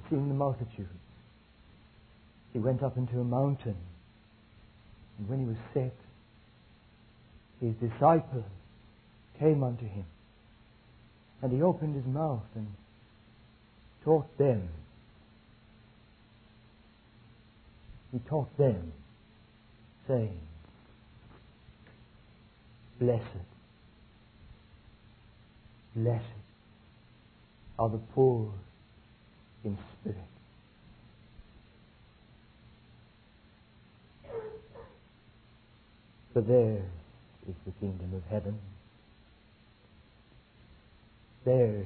seeing the multitudes, he went up into a mountain, and when he was set, his disciples came unto him, and he opened his mouth and taught them. He taught them, saying, Blessed, blessed are the poor in spirit. For theirs is the kingdom of heaven. Theirs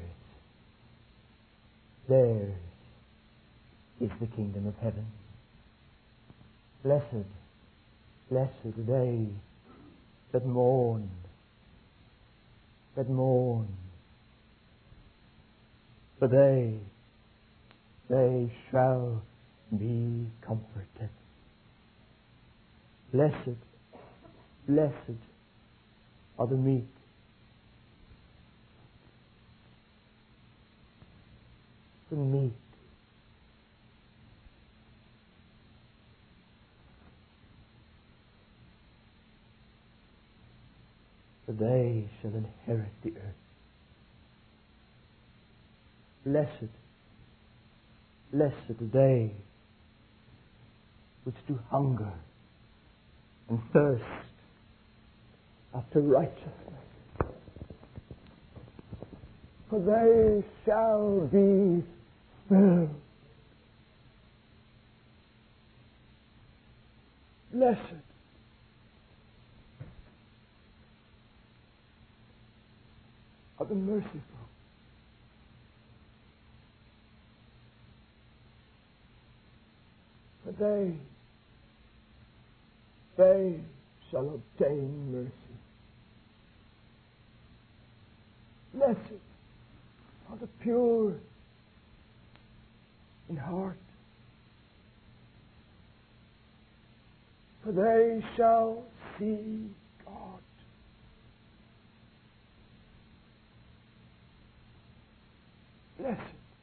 is the kingdom of heaven. Blessed, blessed are they that mourn, for they shall be comforted. Blessed, blessed are the meek, the meek. For they shall inherit the earth. Blessed, blessed are they which do hunger and thirst after righteousness, for they shall be filled. Blessed are the merciful, for they shall obtain mercy. Blessed are the pure in heart, for they shall see God. Blessed,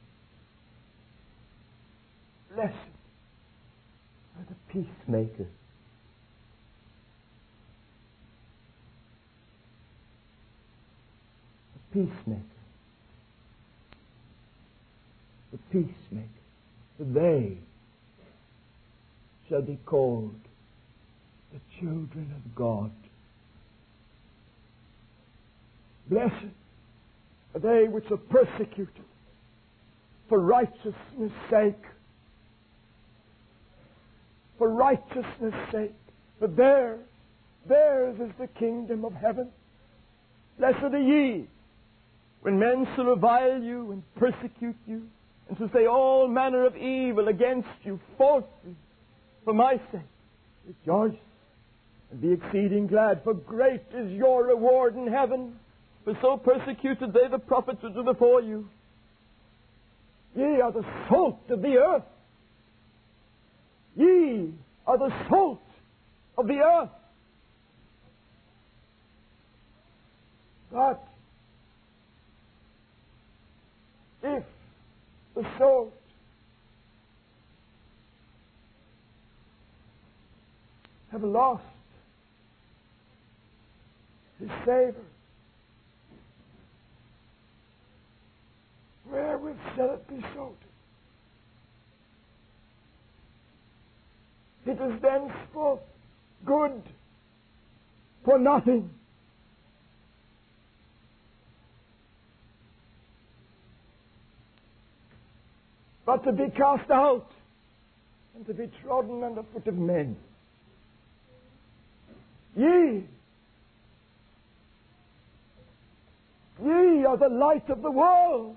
blessed are the peacemakers. Peacemaker, the peacemaker, for they shall be called the children of God. Blessed are they which are persecuted for righteousness' sake. For righteousness' sake. For theirs is the kingdom of heaven. Blessed are ye, when men shall revile you and persecute you, and shall say all manner of evil against you falsely for my sake. Rejoice and be exceeding glad, for great is your reward in heaven. For so persecuted they the prophets which were before you. Ye are the salt of the earth. Ye are the salt of the earth. But if the salt have lost his savor, wherewith shall it be salted? It is thenceforth good for nothing, but to be cast out and to be trodden under foot of men. Ye are the light of the world.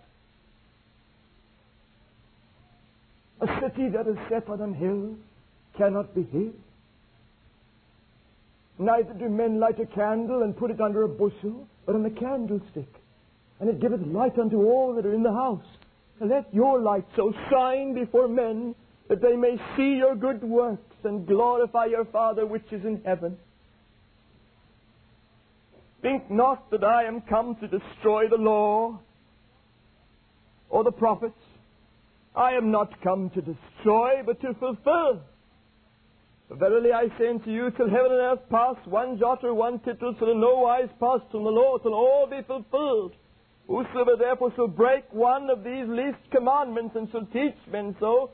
A city that is set on an hill cannot be hid. Neither do men light a candle and put it under a bushel, but on a candlestick, and it giveth light unto all that are in the house. And let your light so shine before men, that they may see your good works and glorify your Father which is in heaven. Think not that I am come to destroy the law or the prophets. I am not come to destroy, but to fulfill. For verily I say unto you, till heaven and earth pass, one jot or one tittle shall in no wise pass from the law, till all be fulfilled. Whosoever therefore shall break one of these least commandments, and shall teach men so,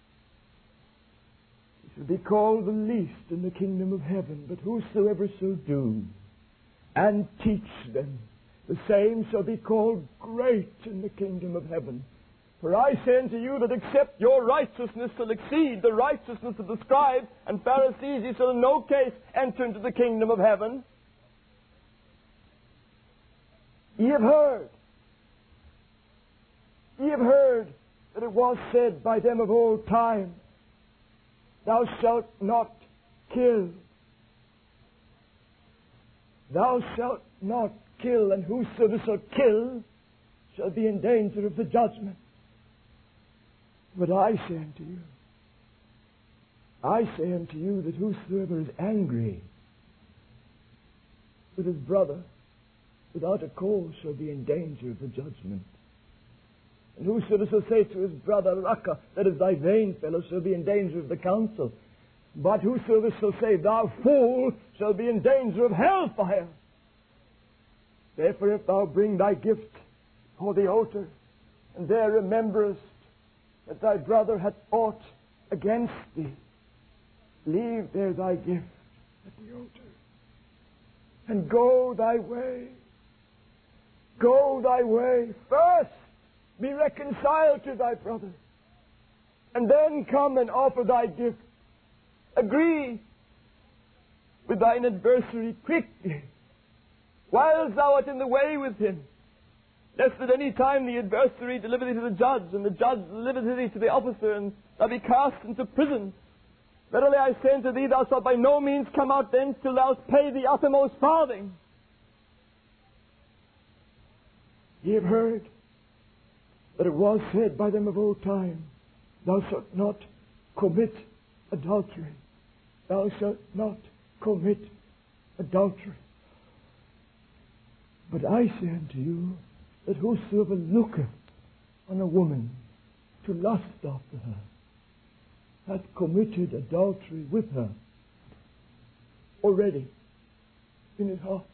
he shall be called the least in the kingdom of heaven. But whosoever shall do and teach them, the same shall be called great in the kingdom of heaven. For I say unto you that except your righteousness shall exceed the righteousness of the scribes and Pharisees, ye shall in no case enter into the kingdom of heaven. Ye have heard that it was said by them of old time, Thou shalt not kill. Thou shalt not kill, and whosoever shall kill shall be in danger of the judgment. But I say unto you that whosoever is angry with his brother without a cause shall be in danger of the judgment. And whosoever shall say to his brother, Raca, that is thy vain fellow, shall be in danger of the council. But whosoever shall say, Thou fool, shall be in danger of hellfire. Therefore, if thou bring thy gift before the altar, and there rememberest that thy brother hath aught against thee, leave there thy gift at the altar, and go thy way. Go thy way. First, be reconciled to thy brother, and then come and offer thy gift. Agree with thine adversary quickly, while thou art in the way with him, lest at any time the adversary deliver thee to the judge, and the judge deliver thee to the officer, and thou be cast into prison. Verily I say unto thee, thou shalt by no means come out thence till thou pay the uttermost farthing. Ye have heard that it was said by them of old time, Thou shalt not commit adultery. Thou shalt not commit adultery. But I say unto you, that whosoever looketh on a woman to lust after her hath committed adultery with her already in his heart.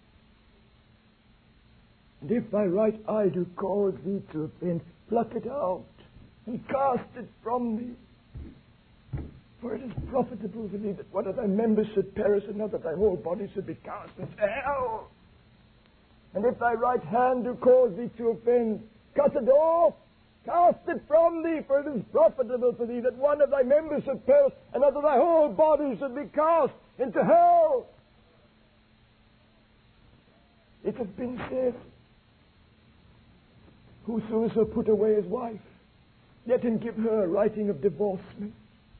And if thy right eye do cause thee to offend, pluck it out and cast it from thee. For it is profitable for thee that one of thy members should perish, and not that thy whole body should be cast into hell. And if thy right hand do cause thee to offend, cut it off, cast it from thee, for it is profitable for thee that one of thy members should perish, and not that thy whole body should be cast into hell. It has been said, Whosoever shall put away his wife, let him give her a writing of divorcement.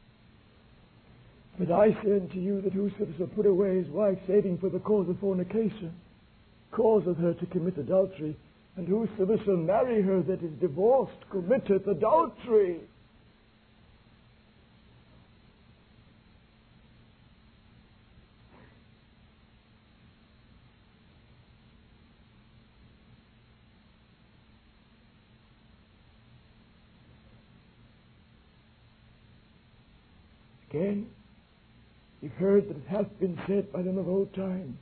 But I say unto you that whosoever shall put away his wife, saving for the cause of fornication, causeth her to commit adultery, and whosoever shall marry her that is divorced committeth adultery. Again, you've heard that it hath been said by them of old time,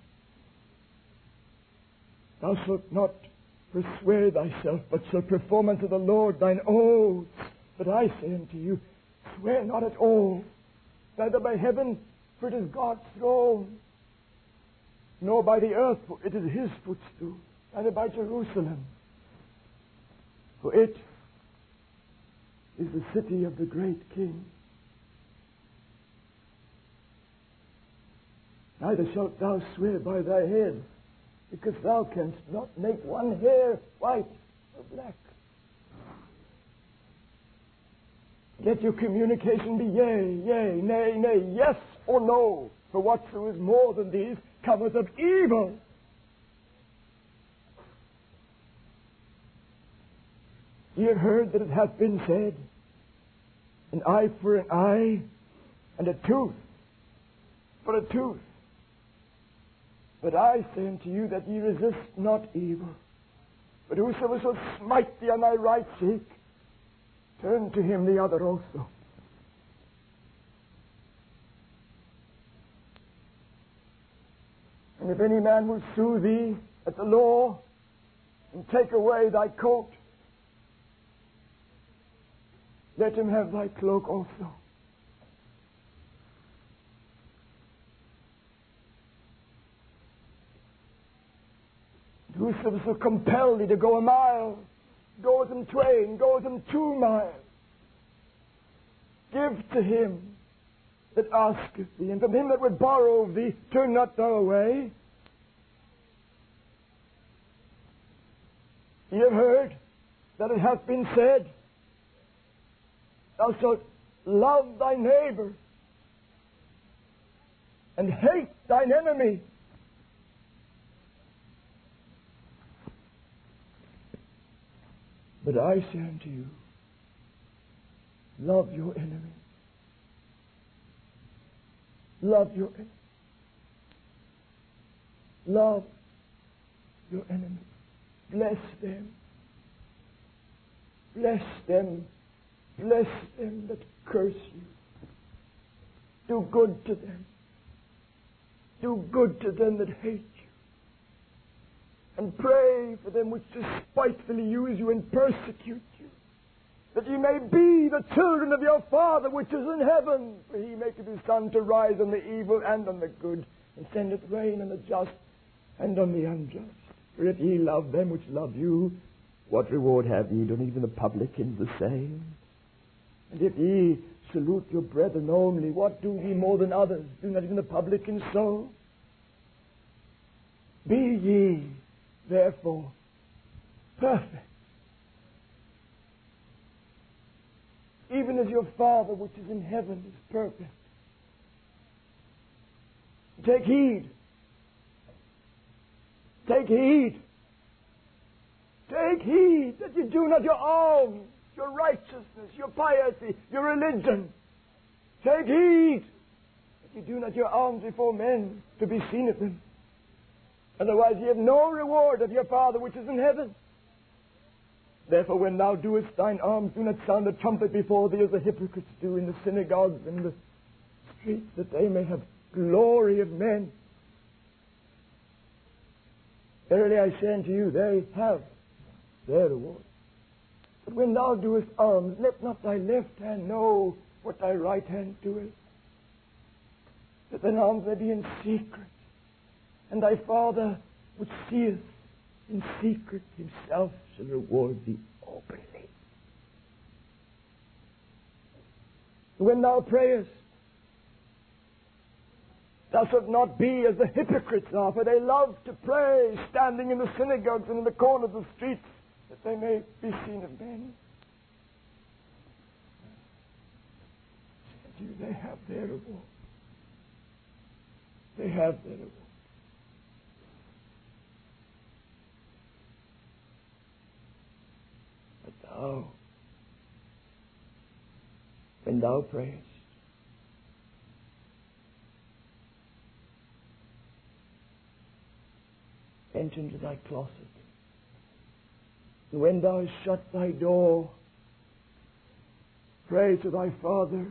Thou shalt not forswear thyself, but shalt perform unto the Lord thine oaths. But I say unto you, swear not at all, neither by heaven, for it is God's throne, nor by the earth, for it is his footstool, neither by Jerusalem, for it is the city of the great King. Neither shalt thou swear by thy head, because thou canst not make one hair white or black. Let your communication be yea, yea, nay, nay, yes or no, for whatso is more than these cometh of evil. Ye have heard that it hath been said, an eye for an eye, and a tooth for a tooth. But I say unto you that ye resist not evil, but whosoever shall smite thee on thy right cheek, turn to him the other also. And if any man will sue thee at the law and take away thy coat, let him have thy cloak also. Whosoever shall compel thee to go a mile, go with him twain, go with him 2 miles. Give to him that asketh thee, and from him that would borrow of thee, turn not thou away. Ye have heard that it hath been said, thou shalt love thy neighbor and hate thine enemy. But I say unto you, love your enemy. Love your enemy. Love your enemy. Bless them. Bless them. Bless them that curse you. Do good to them. Do good to them that hate you. And pray for them which despitefully use you and persecute you, that ye may be the children of your Father which is in heaven. For he maketh his sun to rise on the evil and on the good, and sendeth rain on the just and on the unjust. For if ye love them which love you, what reward have ye? Don't even the publicans the same? And if ye salute your brethren only, what do ye more than others? Do not even the publicans so? Be ye therefore perfect, even as your Father which is in heaven is perfect. Take heed. Take heed. Take heed that you do not your alms, your righteousness, your piety, your religion. Take heed that you do not your alms before men to be seen of them. Otherwise ye have no reward of your Father which is in heaven. Therefore when thou doest thine alms, do not sound the trumpet before thee as the hypocrites do in the synagogues and the streets, that they may have glory of men. Verily I say unto you, they have their reward. But when thou doest alms, let not thy left hand know what thy right hand doeth, that thine alms may be in secret. And thy Father which seeth in secret himself shall reward thee openly. When thou prayest, thou shalt not be as the hypocrites are, for they love to pray, standing in the synagogues and in the corners of the streets, that they may be seen of men. They have their reward. They have their reward. Thou, when thou prayest, enter into thy closet. And when thou hast shut thy door, pray to thy Father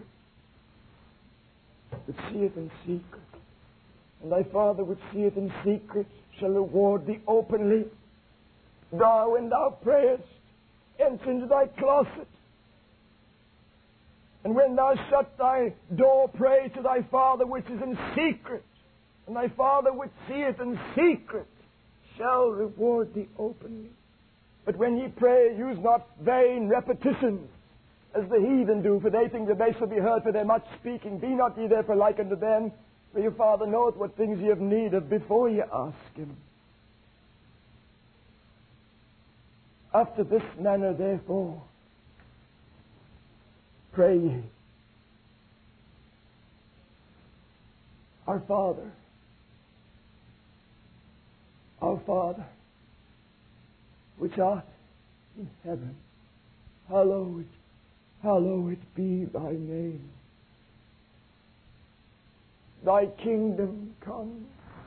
that seeth in secret. And thy Father which seeth in secret shall reward thee openly. Thou, when thou prayest, enter into thy closet. And when thou shut thy door, pray to thy Father which is in secret. And thy Father which seeth in secret shall reward thee openly. But when ye pray, use not vain repetitions, as the heathen do, for they think that they shall be heard for their much speaking. Be not ye therefore like unto them, for your Father knoweth what things ye have need of before ye ask him. After this manner, therefore, pray ye. Our Father, which art in heaven, hallowed be thy name. Thy kingdom come.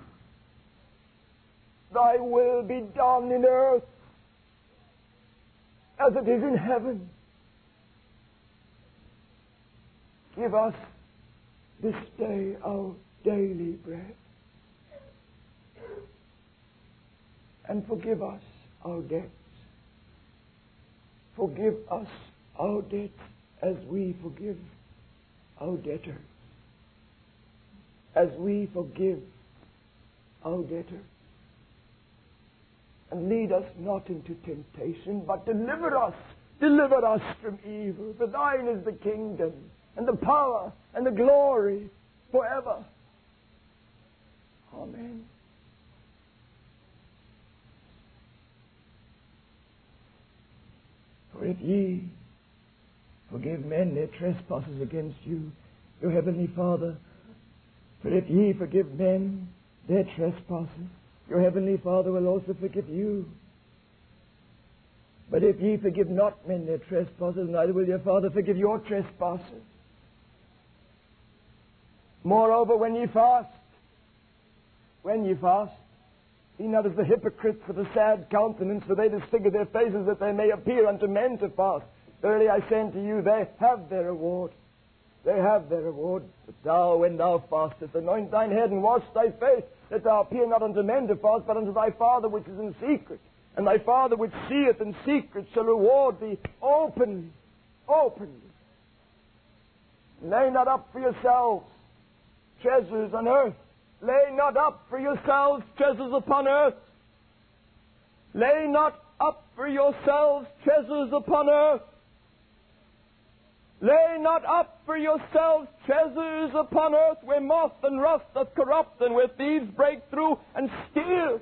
Thy will be done in earth as it is in heaven. Give us this day our daily bread. And forgive us our debts. Forgive us our debts as we forgive our debtors. As we forgive our debtors. And lead us not into temptation, but deliver us. Deliver us from evil. For thine is the kingdom, and the power, and the glory, forever. Amen. For if ye forgive men their trespasses against you, your heavenly Father, for if ye forgive men their trespasses, your heavenly Father will also forgive you. But if ye forgive not men their trespasses, neither will your Father forgive your trespasses. Moreover, when ye fast, be not as the hypocrites with a sad countenance, for they disfigure their faces that they may appear unto men to fast. Verily I say unto you, they have their reward. They have their reward. But thou, when thou fastest, anoint thine head and wash thy face, that thou appear not unto men to fast, but unto thy Father which is in secret. And thy Father which seeth in secret shall reward thee openly. Openly. Lay not up for yourselves treasures on earth. Lay not up for yourselves treasures upon earth. Lay not up for yourselves treasures upon earth. Lay not up for yourselves treasures upon earth, where moth and rust doth corrupt, and where thieves break through and steal.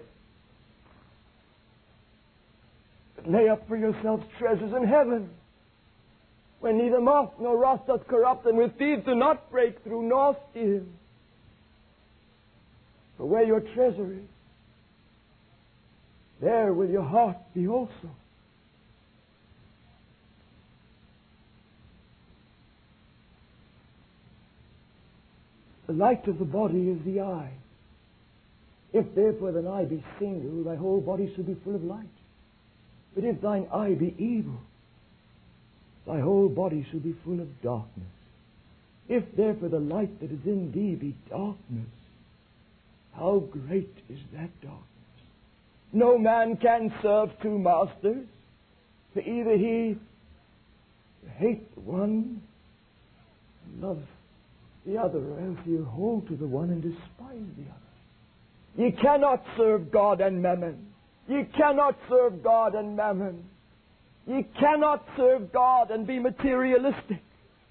But lay up for yourselves treasures in heaven, where neither moth nor rust doth corrupt, and where thieves do not break through nor steal. For where your treasure is, there will your heart be also. The light of the body is the eye. If therefore thine eye be single, thy whole body shall be full of light. But if thine eye be evil, thy whole body shall be full of darkness. If therefore the light that is in thee be darkness, how great is that darkness? No man can serve two masters, for either he hate the one and love the other, or else he'll hold to the one and despise the other. Ye cannot serve God and mammon. Ye cannot serve God and mammon. Ye cannot serve God and be materialistic.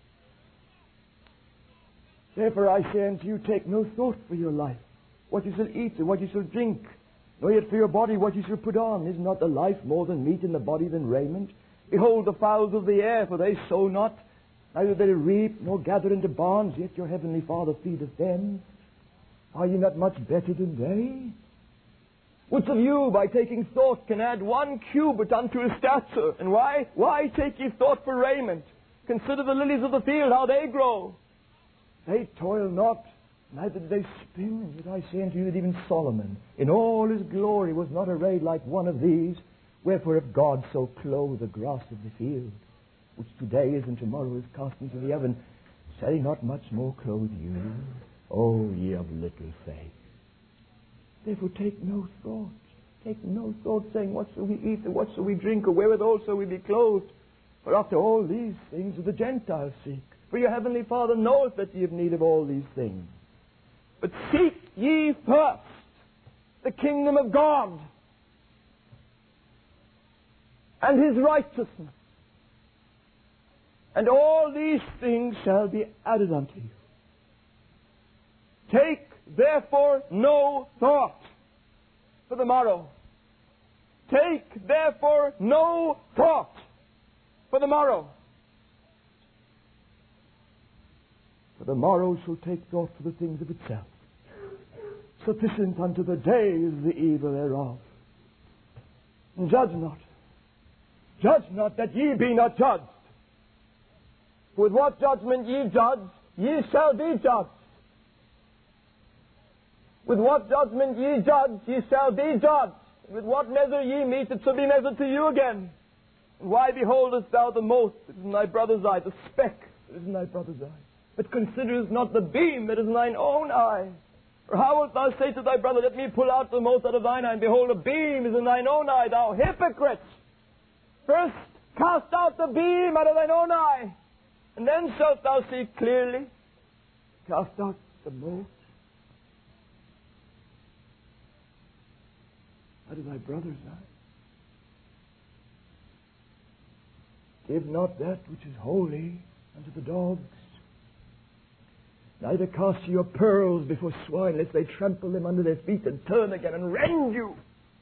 Therefore I say unto you, take no thought for your life, what you shall eat and what you shall drink, nor yet for your body what you shall put on. Is not the life more than meat, and the body than raiment? Behold the fowls of the air, for they sow not, neither they reap, nor gather into barns, yet your heavenly Father feedeth them. Are ye not much better than they? Which of you, by taking thought, can add 1 cubit unto his stature? And why? Why take ye thought for raiment? Consider the lilies of the field, how they grow. They toil not, neither do they spin. And yet I say unto you that even Solomon, in all his glory, was not arrayed like one of these. Wherefore, if God so clothe the grass of the field, which today is and tomorrow is cast into the oven, shall he not much more clothe you, O ye of little faith? Therefore take no thought. Take no thought, saying, what shall we eat, or what shall we drink, or wherewithal shall we be clothed? For after all these things do the Gentiles seek. For your heavenly Father knoweth that ye have need of all these things. But seek ye first the kingdom of God and his righteousness, and all these things shall be added unto you. Take therefore no thought for the morrow. Take therefore no thought for the morrow. For the morrow shall take thought for the things of itself. Sufficient unto the day is the evil thereof. And judge not. Judge not that ye be not judged. With what judgment ye judge, ye shall be judged. With what judgment ye judge, ye shall be judged. With what measure ye mete, it shall be measured to you again. And why beholdest thou the mote that is in thy brother's eye, the speck that is in thy brother's eye, but considerest not the beam that is in thine own eye? Or how wilt thou say to thy brother, let me pull out the mote out of thine eye, and behold, a beam is in thine own eye, thou hypocrite? First cast out the beam out of thine own eye, and then shalt thou see clearly. Cast out the mote out of thy brother's eye. Give not that which is holy unto the dogs. Neither cast ye your pearls before swine, lest they trample them under their feet and turn again and rend you.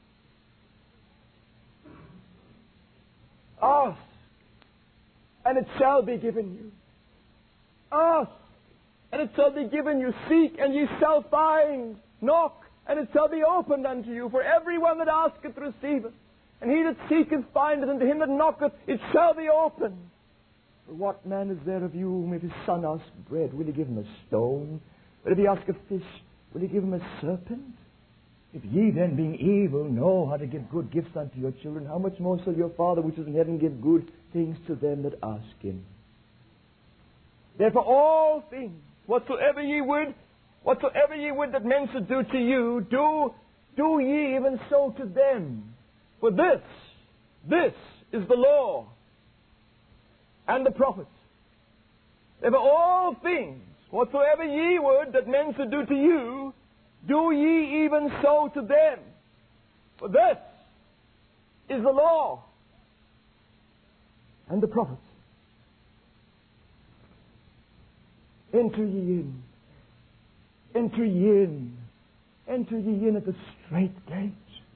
Ask, and it shall be given you. Ask, and it shall be given you. Seek, and ye shall find. Knock, and it shall be opened unto you. For everyone that asketh receiveth, and he that seeketh findeth, and to him that knocketh it shall be opened. For what man is there of you whom if his son asks bread, will he give him a stone? But if he ask a fish, will he give him a serpent? If ye then, being evil, know how to give good gifts unto your children, how much more shall your Father which is in heaven give good things to them that ask him? Therefore all things, whatsoever ye would that men should do to you, do ye even so to them. For this is the law and the prophets. Therefore all things, whatsoever ye would that men should do to you, do ye even so to them. For this is the law and the prophets. Enter ye in. Enter ye in. Enter ye in at the strait gate.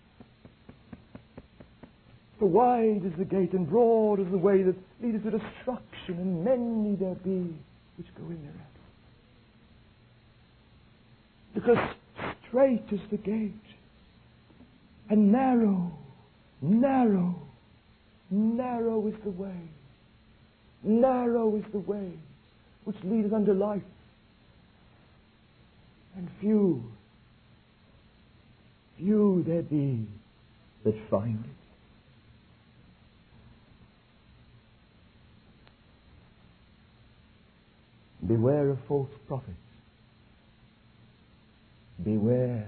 For wide is the gate and broad is the way that leadeth to destruction, and many there be which go in thereat. Because strait is the gate, and narrow is the way. Narrow is the way which leadeth unto life, and few there be that find it. Beware of false prophets. Beware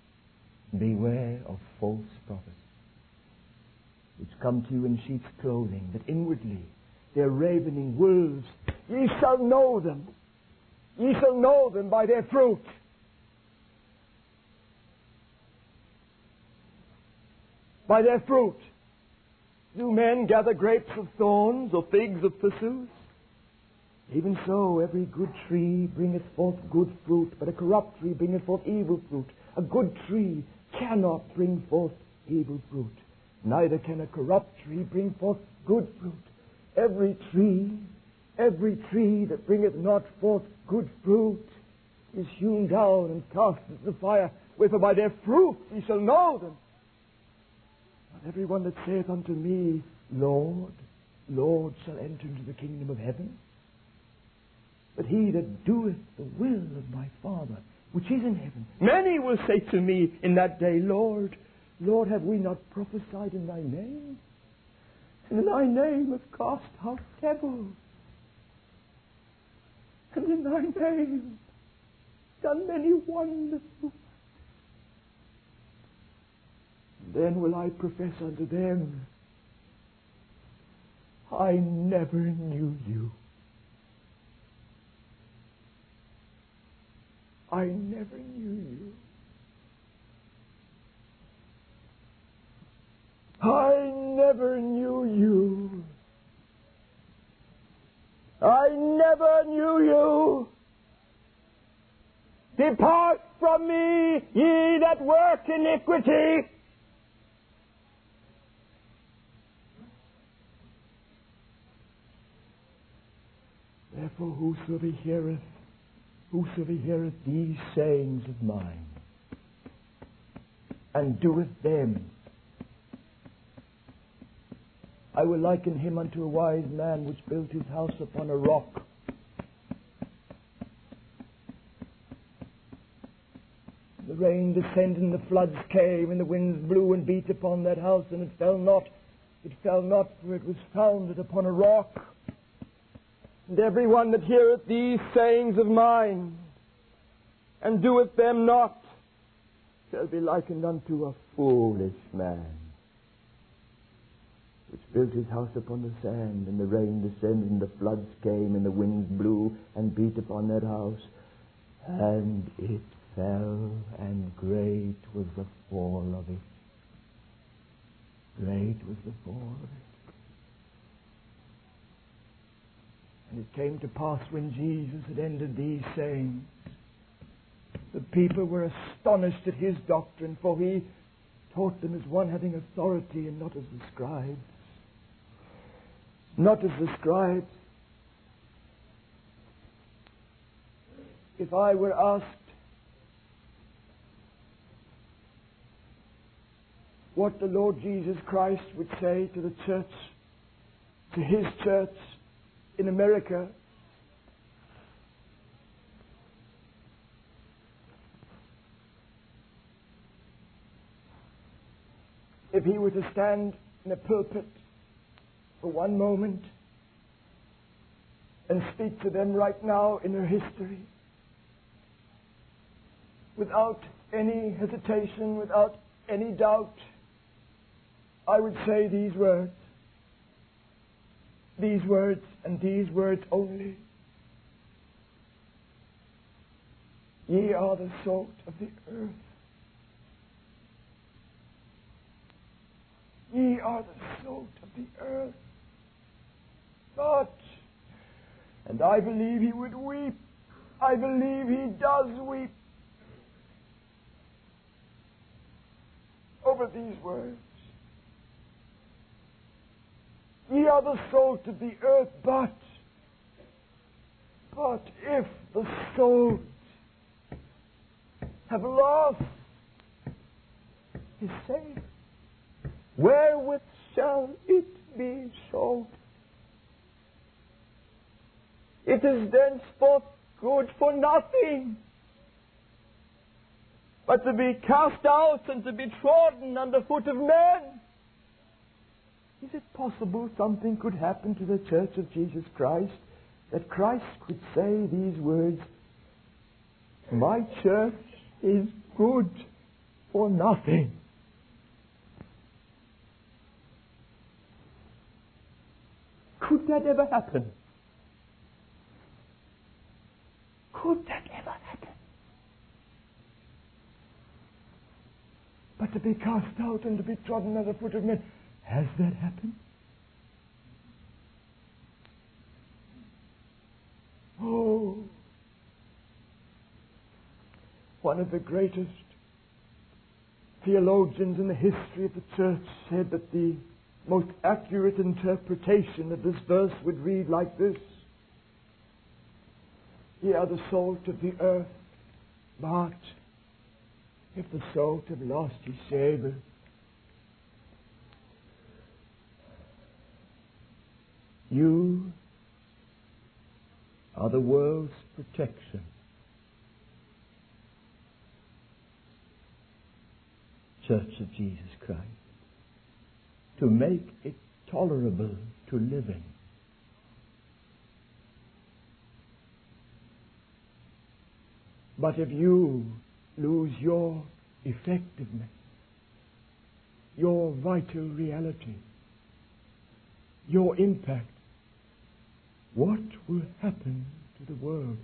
of false prophets, which come to you in sheep's clothing, but inwardly they are ravening wolves. Ye shall know them. Ye shall know them by their fruit. By their fruit. Do men gather grapes of thorns or figs of thistles? Even so, every good tree bringeth forth good fruit, but a corrupt tree bringeth forth evil fruit. A good tree cannot bring forth evil fruit, neither can a corrupt tree bring forth good fruit. Every tree that bringeth not forth good fruit is hewn down and cast into the fire. Wherefore by their fruit ye shall know them. Not every one that saith unto me, Lord, Lord, shall enter into the kingdom of heaven, but he that doeth the will of my Father which is in heaven. Many will say to me in that day, Lord, Lord, have we not prophesied in thy name? And in thy name have cast out devils. And in thy name done many wonders. Then will I profess unto them, I never knew you. I never knew you. I never knew you. I never knew you. Depart from me, ye that work iniquity. Therefore whosoever heareth these sayings of mine, and doeth them, I will liken him unto a wise man which built his house upon a rock. The rain descended, and the floods came, and the winds blew and beat upon that house, and it fell not. It fell not, for it was founded upon a rock. And every one that heareth these sayings of mine, and doeth them not, shall be likened unto a foolish man, which built his house upon the sand, and the rain descended, and the floods came, and the winds blew and beat upon that house, and it fell, and great was the fall of it. Great was the fall of it. And it came to pass when Jesus had ended these sayings, the people were astonished at his doctrine, for he taught them as one having authority, and not as the scribes. Not as the scribes. If I were asked what the Lord Jesus Christ would say to the church, to his church in America, if he were to stand in a pulpit for one moment and speak to them right now in their history, without any hesitation, without any doubt, I would say these words, and these words only. Ye are the salt of the earth. Ye are the salt of the earth. But, and I believe he would weep, I believe he does weep over these words. Ye are the salt of the earth, but if the salt have lost his savor, wherewith shall it be salt? It is thenceforth good for nothing, but to be cast out and to be trodden under foot of men. Is it possible something could happen to the Church of Jesus Christ, that Christ could say these words, my church is good for nothing? Could that ever happen? Could that ever happen? But to be cast out and to be trodden under the foot of men, has that happened? Oh, one of the greatest theologians in the history of the church said that the most accurate interpretation of this verse would read like this: Ye are the salt of the earth, but if the salt have lost his savour, you are the world's protection. Church of Jesus Christ, to make it tolerable to live in. But if you lose your effectiveness, your vital reality, your impact, what will happen to the world?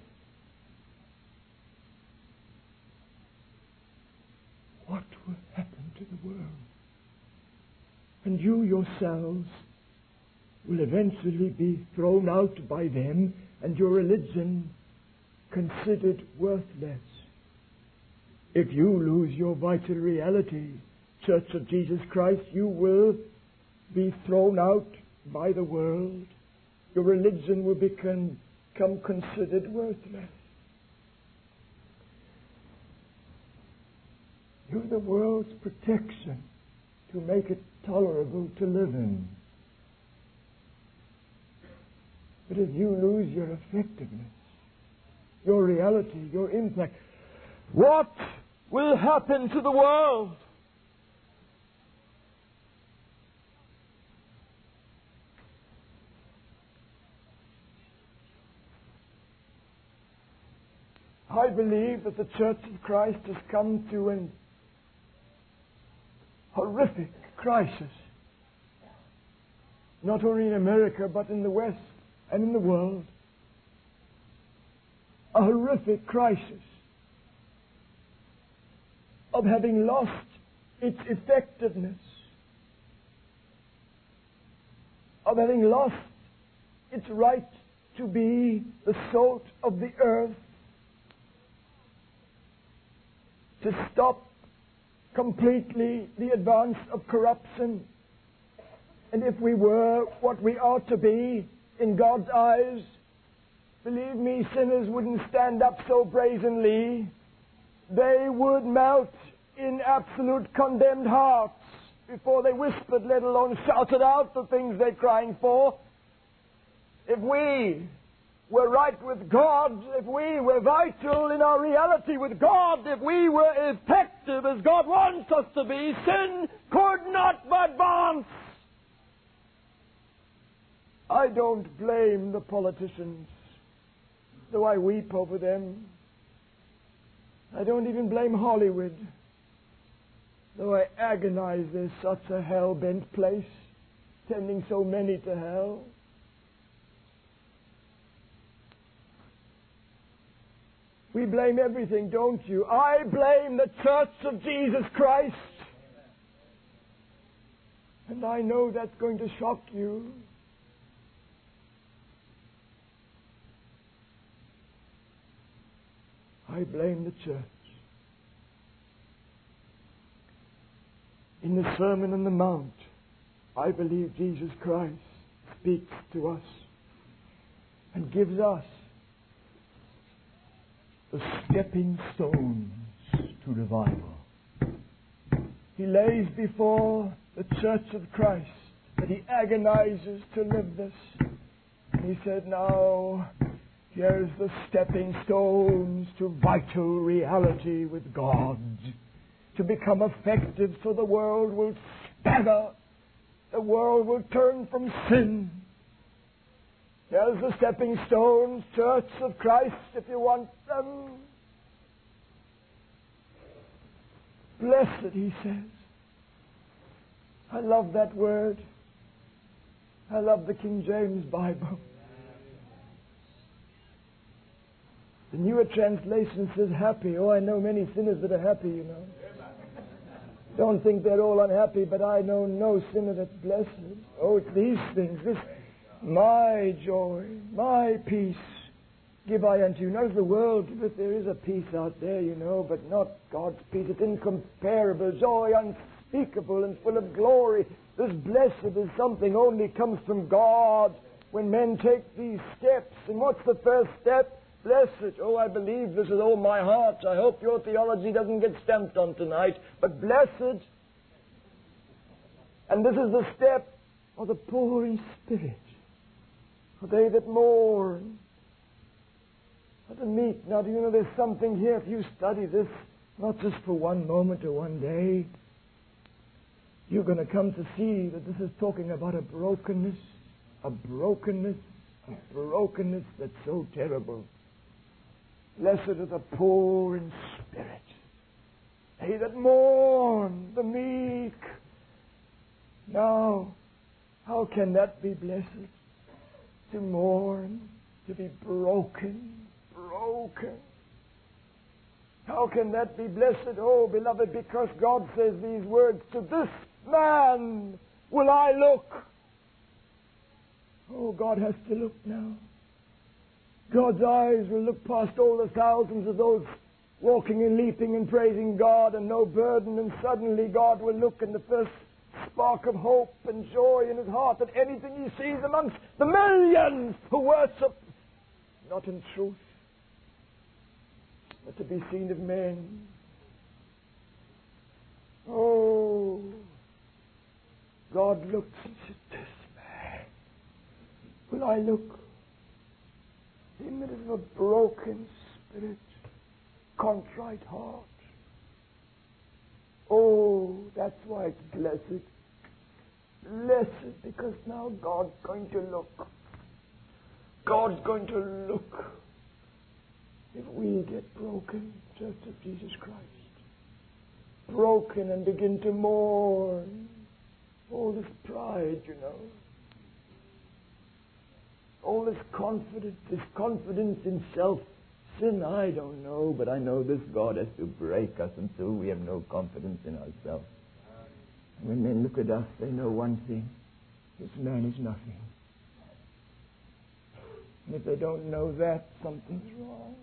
What will happen to the world? And you yourselves will eventually be thrown out by them, and your religion considered worthless. If you lose your vital reality, Church of Jesus Christ, you will be thrown out by the world. Your religion will become considered worthless. You're the world's protection to make it tolerable to live in. But if you lose your effectiveness, your reality, your impact, what will happen to the world? I believe that the Church of Christ has come to an horrific crisis, not only in America but in the West and in the world. A horrific crisis of having lost its effectiveness, of having lost its right to be the salt of the earth, to stop completely the advance of corruption. And if we were what we ought to be in God's eyes, believe me, sinners wouldn't stand up so brazenly. They would melt in absolute condemned hearts before they whispered, let alone shouted out the things they're crying for. If we were right with God, if we were vital in our reality with God, if we were effective as God wants us to be, sin could not advance. I don't blame the politicians, though I weep over them. I don't even blame Hollywood, though I agonize there's such a hell-bent place, sending so many to hell. We blame everything, don't you? I blame the Church of Jesus Christ. And I know that's going to shock you. I blame the church. In the Sermon on the Mount, I believe Jesus Christ speaks to us and gives us the stepping stones to revival. He lays before the Church of Christ that he agonizes to live this. And he said, now, here's the stepping stones to vital reality with God, to become effective so the world will stagger, the world will turn from sin. Here's the stepping stones, Church of Christ, if you want them. Blessed, he says. I love that word. I love the King James Bible. The newer translation says happy. Oh, I know many sinners that are happy, you know. Don't think they're all unhappy, but I know no sinner that's blessed. Oh, it's these things. This, my joy, my peace, give I unto you. Not as the world giveth. There is a peace out there, you know, but not God's peace. It's incomparable, joy unspeakable and full of glory. This blessed is something only comes from God when men take these steps. And what's the first step? Blessed. Oh, I believe this with all my heart. I hope your theology doesn't get stamped on tonight. But blessed. And this is the step of the poor in spirit, for they that mourn, for the meek. Now, do you know there's something here, if you study this, not just for one moment or one day, you're going to come to see that this is talking about a brokenness that's so terrible. Blessed are the poor in spirit, they that mourn, the meek. Now, how can that be blessed? To mourn, to be broken. How can that be blessed? Oh, beloved, because God says these words, to this man will I look. Oh, God has to look now. God's eyes will look past all the thousands of those walking and leaping and praising God and no burden, and suddenly God will look in the first spark of hope and joy in his heart at anything he sees amongst the millions who worship not in truth, but to be seen of men. Oh, God looks and says, this man will I look. In the midst of a broken spirit, contrite heart. Oh, that's why it's blessed. Blessed, because now God's going to look. God's going to look. if we get broken, Church of Jesus Christ, broken and begin to mourn all this pride, all this confidence in self. Sin, I don't know, but I know this God has to break us until we have no confidence in ourselves. And when men look at us, they know one thing: this man is nothing. And if they don't know that, something's wrong.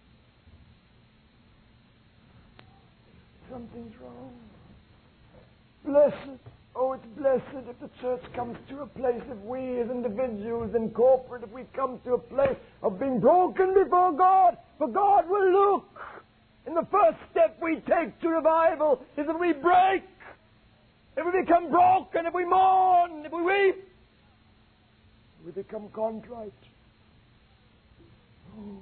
Something's wrong. Blessed, oh, it's blessed if the church comes to a place, if we as individuals and corporate, if we come to a place of being broken before God, for God will look. And the first step we take to revival is that we break. If we become broken, if we mourn, if we weep, we become contrite. Oh.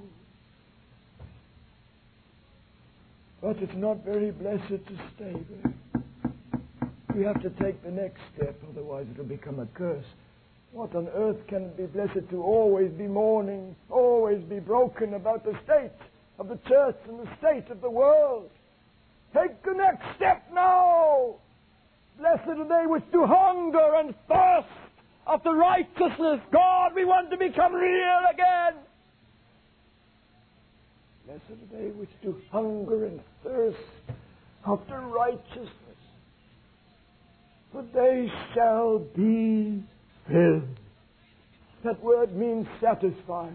But it's not very blessed to stay there. We have to take the next step, otherwise it'll become a curse. What on earth can it be blessed to always be mourning, always be broken about the state of the church and the state of the world? Take the next step now. Blessed are they which do hunger and thirst after righteousness. God, we want to become real again. Blessed are they which do hunger and thirst after righteousness, for they shall be filled. That word means satisfied.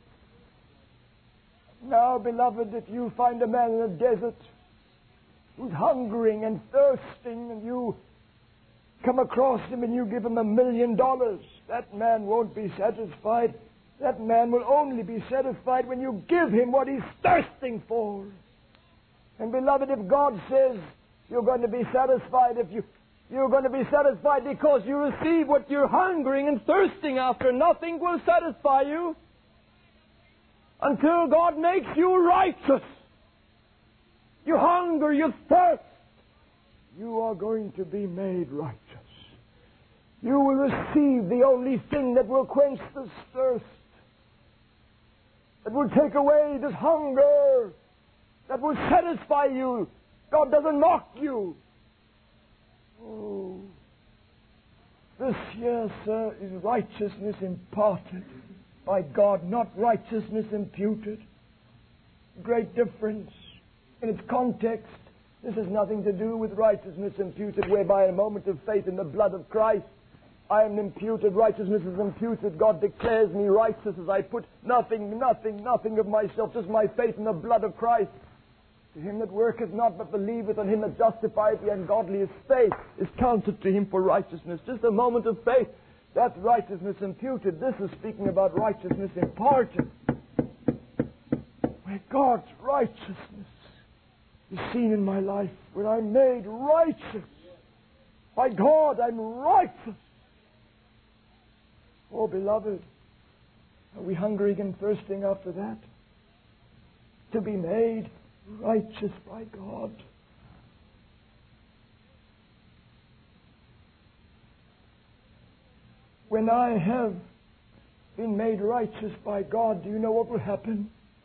Now, beloved, if you find a man in a desert who's hungering and thirsting, and you come across him and you give him $1 million, that man won't be satisfied. That man will only be satisfied when you give him what he's thirsting for. And beloved, if God says you're going to be satisfied, you're going to be satisfied because you receive what you're hungering and thirsting after, nothing will satisfy you until God makes you righteous. You hunger, you thirst, you are going to be made righteous. You will receive the only thing that will quench this thirst, that will take away this hunger, that will satisfy you. God doesn't mock you. Oh, this here, sir, is righteousness imparted by God, not righteousness imputed. Great difference. In its context, this has nothing to do with righteousness imputed, whereby in a moment of faith in the blood of Christ, I am imputed, righteousness is imputed. God declares me righteous as I put nothing of myself, just my faith in the blood of Christ. To him that worketh not, but believeth on him that justifieth the ungodly, his faith is counted to him for righteousness. Just a moment of faith, that's righteousness imputed. This is speaking about righteousness imparted, where God's righteousness is seen in my life, where I'm made righteous. By God, I'm righteous. Oh, beloved, are we hungering and thirsting after that? To be made righteous by God. When I have been made righteous by God, do you know what will happen?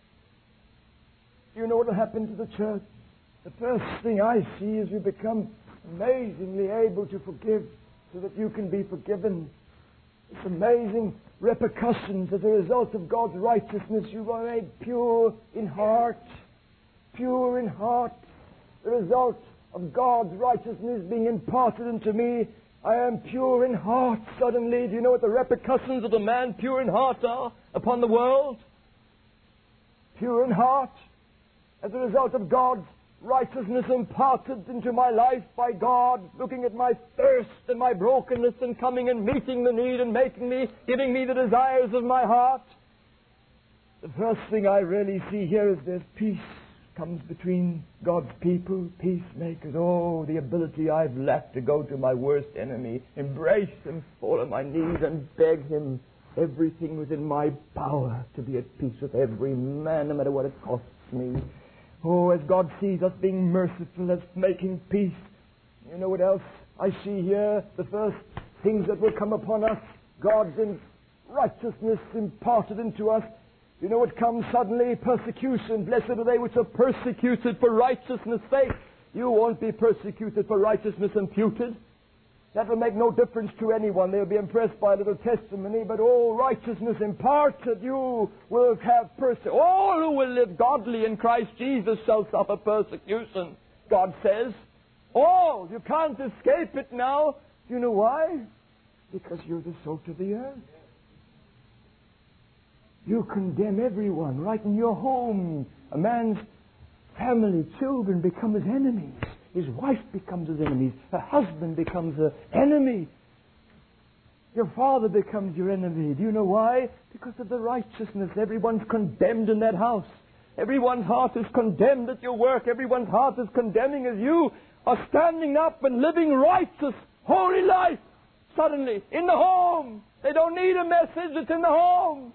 Do you know what will happen to the church? The first thing I see is you become amazingly able to forgive so that you can be forgiven. It's amazing repercussions as a result of God's righteousness. You are made pure in heart. Pure in heart. The result of God's righteousness being imparted into me, I am pure in heart suddenly. Do you know what the repercussions of the man pure in heart are upon the world? Pure in heart. As a result of God's righteousness imparted into my life by God, looking at my thirst and my brokenness and coming and meeting the need and giving me the desires of my heart. The first thing I really see here is there's peace comes between God's people, peacemakers. Oh, the ability I've lacked to go to my worst enemy, embrace him, fall on my knees and beg him everything within my power to be at peace with every man, no matter what it costs me. Oh, as God sees us being merciful, as making peace. You know what else I see here? The first things that will come upon us, God's righteousness imparted into us, You know what comes suddenly? Persecution. Blessed are they which are persecuted for righteousness' sake. You won't be persecuted for righteousness imputed. That will make no difference to anyone. They'll be impressed by a little testimony, but all righteousness imparted, you will have persecution. All who will live godly in Christ Jesus shall suffer persecution, God says. All. You can't escape it now. Do you know why? Because you're the salt of the earth. You condemn everyone right in your home. A man's family, children become his enemies. His wife becomes his enemy. Her husband becomes an enemy. Your father becomes your enemy. Do you know why? Because of the righteousness. Everyone's condemned in that house. Everyone's heart is condemned at your work. Everyone's heart is condemning as you are standing up and living righteous, holy life. Suddenly, in the home. They don't need a message. It's in the home.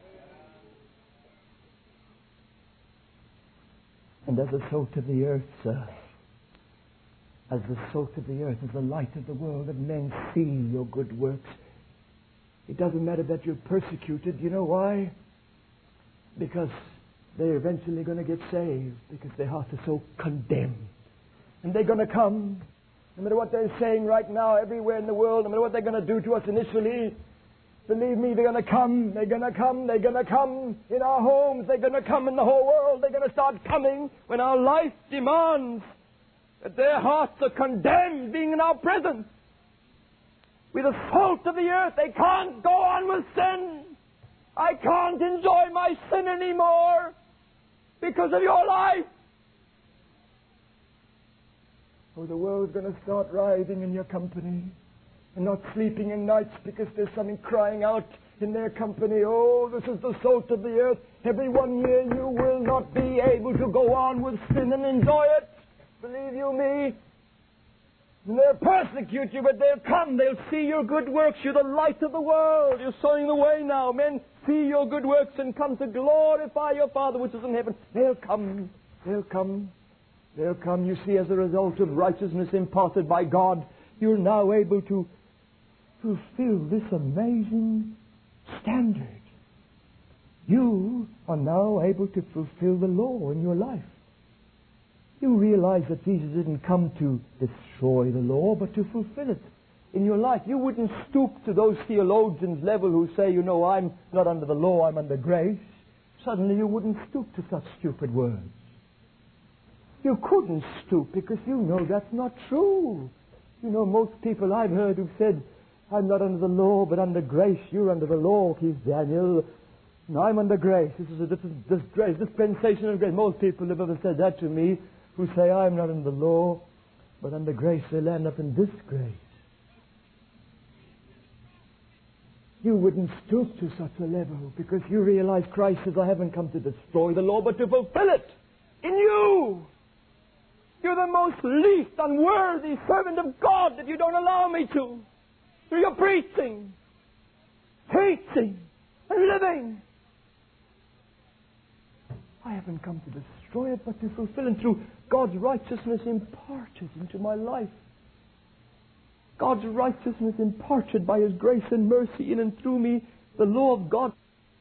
And as the salt of the earth, sir, as the salt of the earth, as the light of the world, that men see your good works. It doesn't matter that you're persecuted. You know why? Because they're eventually going to get saved, because their heart is so condemned. And they're going to come, no matter what they're saying right now, everywhere in the world, no matter what they're going to do to us initially. Believe me, they're going to come, they're going to come, they're going to come in our homes, they're going to come in the whole world, they're going to start coming when our life demands that their hearts are condemned being in our presence. We're the salt of the earth. They can't go on with sin. I can't enjoy my sin anymore because of your life. Oh, the world's going to start riding in your company and not sleeping in nights because there's something crying out in their company. Oh, this is the salt of the earth. Every 1 year you will not be able to go on with sin and enjoy it. Believe you me. And they'll persecute you, but they'll come. They'll see your good works. You're the light of the world. You're showing the way now. Men see your good works and come to glorify your Father which is in heaven. They'll come. They'll come. They'll come. You see, as a result of righteousness imparted by God, you're now able to fulfill this amazing standard. You are now able to fulfill the law in your life. You realize that Jesus didn't come to destroy the law, but to fulfill it in your life. You wouldn't stoop to those theologians' level who say, you know, I'm not under the law, I'm under grace. Suddenly you wouldn't stoop to such stupid words. You couldn't stoop because you know that's not true. You know, most people I've heard who've said, I'm not under the law, but under grace. You're under the law, Keith Daniel. No, I'm under grace. This is a dispensation of grace. Most people have ever said that to me, who say, I'm not under the law, but under grace. They'll end up in disgrace. You wouldn't stoop to such a level because you realize Christ says, I haven't come to destroy the law, but to fulfill it in you. You're the most least unworthy servant of God that you don't allow me to. Through your preaching, teaching, and living. I haven't come to destroy it, but to fulfill it through God's righteousness imparted into my life. God's righteousness imparted by His grace and mercy in and through me, the law of God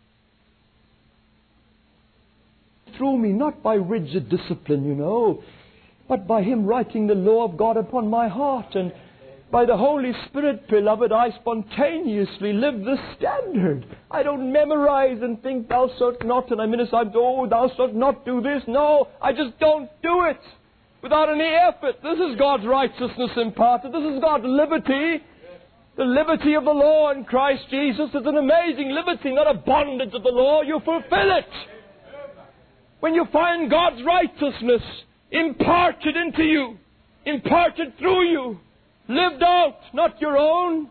through me, not by rigid discipline, you know, but by Him writing the law of God upon my heart. And by the Holy Spirit, beloved, I spontaneously live this standard. I don't memorize and think, thou shalt not, and I minister, oh, thou shalt not do this. No, I just don't do it without any effort. This is God's righteousness imparted. This is God's liberty. The liberty of the law in Christ Jesus is an amazing liberty, not a bondage of the law. You fulfill it. When you find God's righteousness imparted into you, imparted through you, lived out, not your own.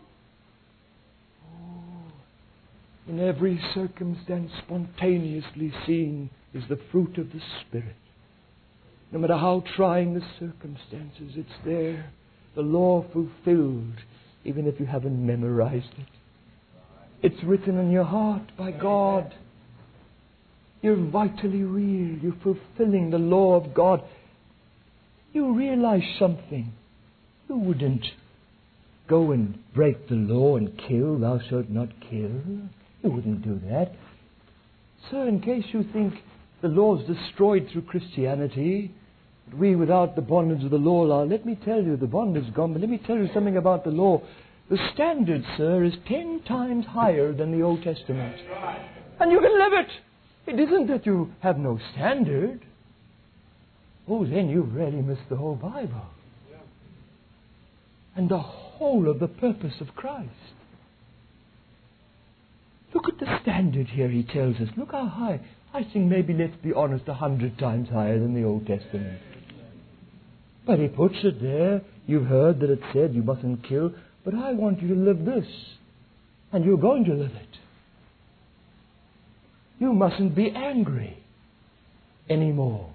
In every circumstance, spontaneously seen is the fruit of the Spirit. No matter how trying the circumstances, it's there. The law fulfilled, even if you haven't memorized it. It's written in your heart by God. You're vitally real. You're fulfilling the law of God. You realize something. You wouldn't go and break the law and kill. Thou shalt not kill. You wouldn't do that. Sir, in case you think the law is destroyed through Christianity, that we without the bondage of the law are, let me tell you, the bondage is gone, but let me tell you something about the law. The standard, sir, is 10 times higher than the Old Testament. And you can live it. It isn't that you have no standard. Oh, then you've really missed the whole Bible. And the whole of the purpose of Christ. Look at the standard here, he tells us. Look how high. I think maybe, let's be honest, 100 times higher than the Old Testament. But he puts it there. You've heard that it said you mustn't kill. But I want you to live this. And you're going to live it. You mustn't be angry anymore.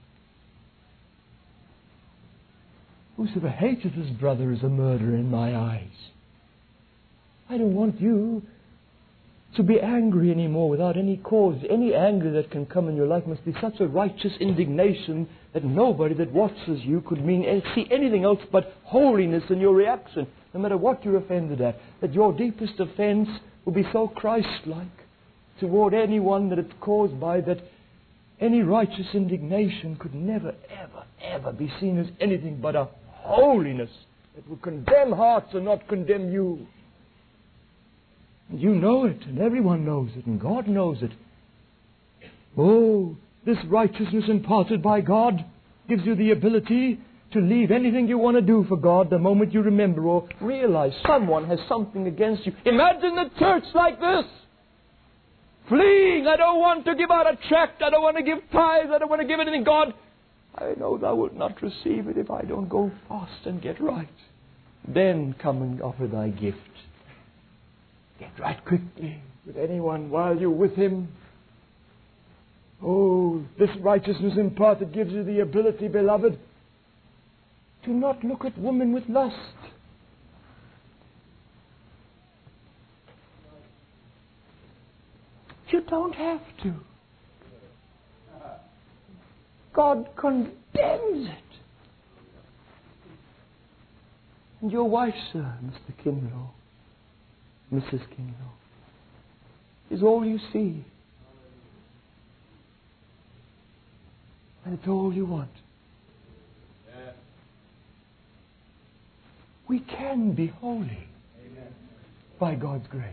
Whosoever hateth his brother is a murderer in my eyes. I don't want you to be angry anymore without any cause. Any anger that can come in your life must be such a righteous indignation that nobody that watches you could see anything else but holiness in your reaction, no matter what you're offended at. That your deepest offense will be so Christ-like toward anyone that it's caused by, that any righteous indignation could never, ever, ever be seen as anything but a holiness that will condemn hearts and not condemn you. And you know it, and everyone knows it, and God knows it. Oh, this righteousness imparted by God gives you the ability to leave anything you want to do for God the moment you remember or realize someone has something against you. Imagine the church like this. Fleeing, I don't want to give out a tract, I don't want to give tithes, I don't want to give anything. God, I know thou wilt not receive it if I don't go fast and get right. Then come and offer thy gift. Get right quickly with anyone while you're with him. Oh, this righteousness imparted gives you the ability, beloved, to not look at women with lust. You don't have to. God condemns it. And your wife, sir, Mr. Kinlaw, Mrs. Kinlaw, is all you see. And it's all you want. We can be holy by God's grace.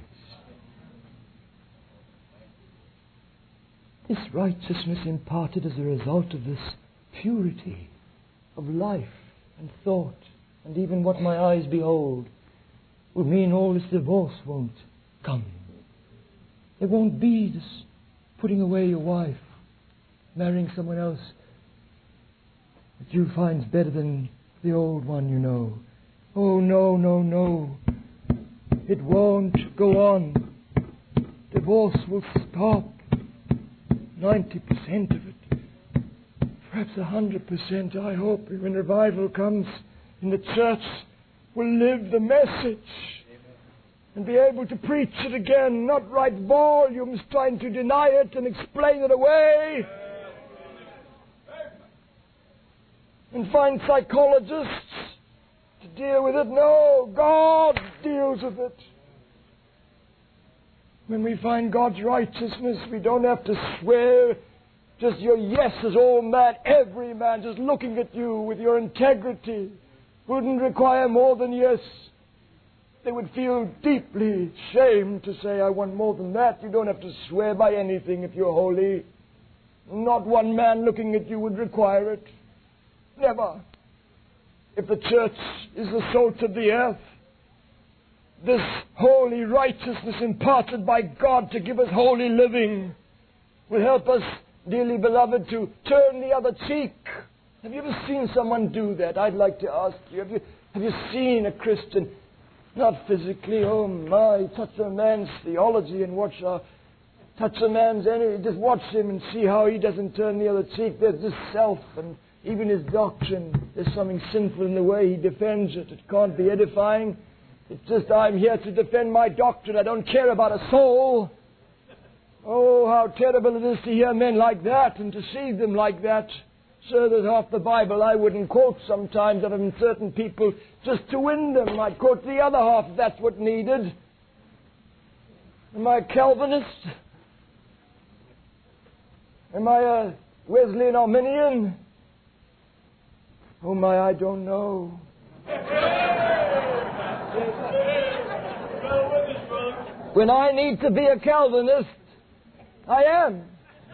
This righteousness imparted as a result of this purity of life and thought, and even what my eyes behold, will mean all this divorce won't come. There won't be this putting away your wife, marrying someone else that you find better than the old one you know. Oh, no, no, no. It won't go on. Divorce will stop. 90% of it, perhaps 100%, I hope, when revival comes in the church, will live the message and be able to preach it again, not write volumes trying to deny it and explain it away and find psychologists to deal with it. No, God deals with it. When we find God's righteousness, we don't have to swear. Just your yes is all man, every man just looking at you with your integrity wouldn't require more than yes. They would feel deeply shamed to say, I want more than that. You don't have to swear by anything if you're holy. Not one man looking at you would require it. Never. If the church is the salt of the earth, this holy righteousness imparted by God to give us holy living will help us, dearly beloved, to turn the other cheek. Have you ever seen someone do that? I'd like to ask you. Have you seen a Christian, not physically, oh my, touch a man's theology and touch a man's energy, just watch him and see how he doesn't turn the other cheek. There's this self and even his doctrine. There's something sinful in the way he defends it. It can't be edifying. It's just, I'm here to defend my doctrine. I don't care about a soul. Oh, how terrible it is to hear men like that and to see them like that. Sir, there's half the Bible I wouldn't quote sometimes of certain people just to win them. I'd quote the other half if that's what needed. Am I a Calvinist? Am I a Wesleyan Arminian? Oh my, I don't know. When I need to be a Calvinist, I am.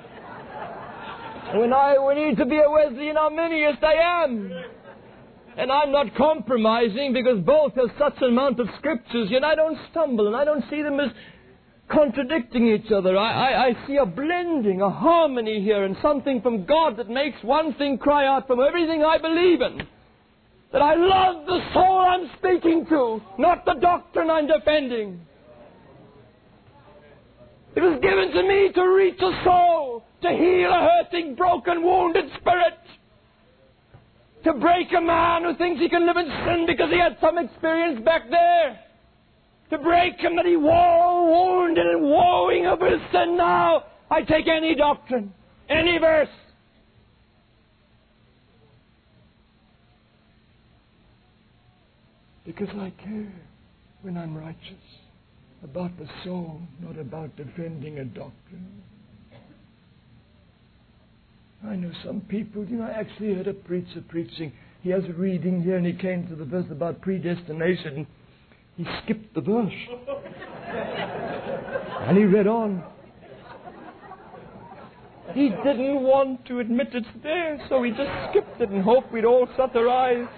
When I need to be a Wesleyan Arminianist, I am. And I'm not compromising because both have such an amount of scriptures, yet I don't stumble and I don't see them as contradicting each other. I see a blending, a harmony here, and something from God that makes one thing cry out from everything I believe in. That I love the soul I'm speaking to, not the doctrine I'm defending. It was given to me to reach a soul, to heal a hurting, broken, wounded spirit, to break a man who thinks he can live in sin because he had some experience back there, to break him that he wounded and woeing over his sin now. I take any doctrine, any verse. Because I care when I'm righteous about the soul, not about defending a doctrine. I know some people, I actually heard a preacher preaching. He has a reading here and he came to the verse about predestination. He skipped the verse. And he read on. He didn't want to admit it's there, so he just skipped it and hoped we'd all shut our eyes.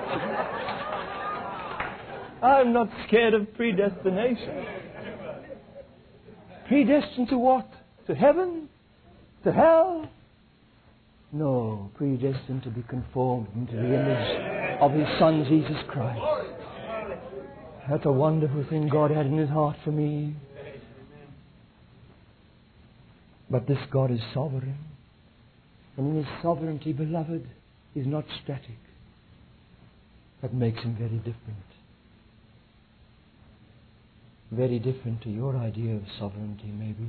I'm not scared of predestination. Predestined to what? To heaven? To hell? No, predestined to be conformed into the image of His Son, Jesus Christ. That's a wonderful thing God had in His heart for me. But this God is sovereign. And in His sovereignty, beloved, He's not static. That makes Him very different. Very different to your idea of sovereignty, maybe.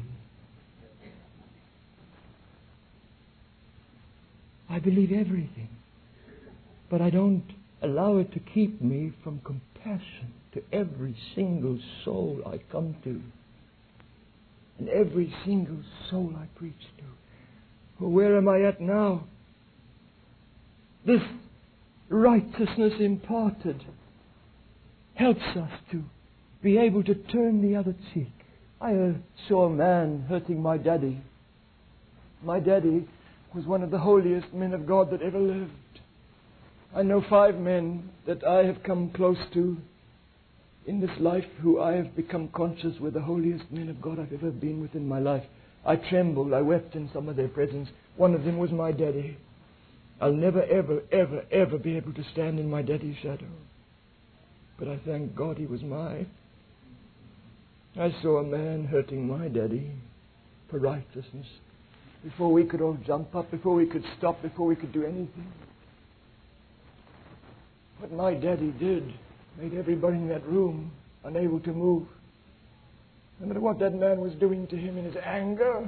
I believe everything, but I don't allow it to keep me from compassion to every single soul I come to and every single soul I preach to. Well, where am I at now? This righteousness imparted helps us to be able to turn the other cheek. I saw a man hurting my daddy. My daddy was one of the holiest men of God that ever lived. I know 5 men that I have come close to in this life who I have become conscious were the holiest men of God I've ever been with in my life. I trembled. I wept in some of their presence. One of them was my daddy. I'll never, ever, ever, ever be able to stand in my daddy's shadow. But I thank God he was mine. I saw a man hurting my daddy for righteousness. Before we could all jump up, before we could stop, before we could do anything. What my daddy did made everybody in that room unable to move. No matter what that man was doing to him in his anger.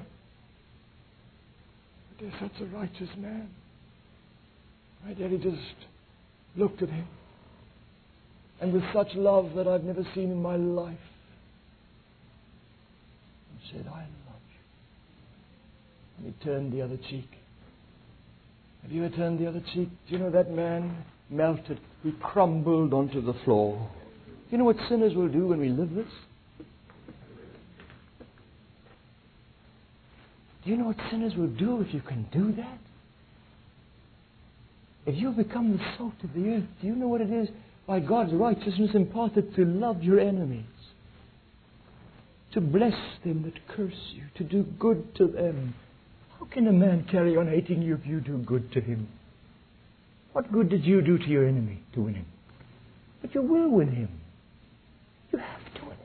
But there's such a righteous man. My daddy just looked at him. And with such love that I've never seen in my life. And said, I love you. And he turned the other cheek. Have you ever turned the other cheek? Do you know that man melted? He crumbled onto the floor. Do you know what sinners will do when we live this? Do you know what sinners will do if you can do that? If you become the salt of the earth, do you know what it is by God's righteousness imparted to love your enemies? To bless them that curse you, to do good to them. How can a man carry on hating you if you do good to him? What good did you do to your enemy to win him? But you will win him. You have to win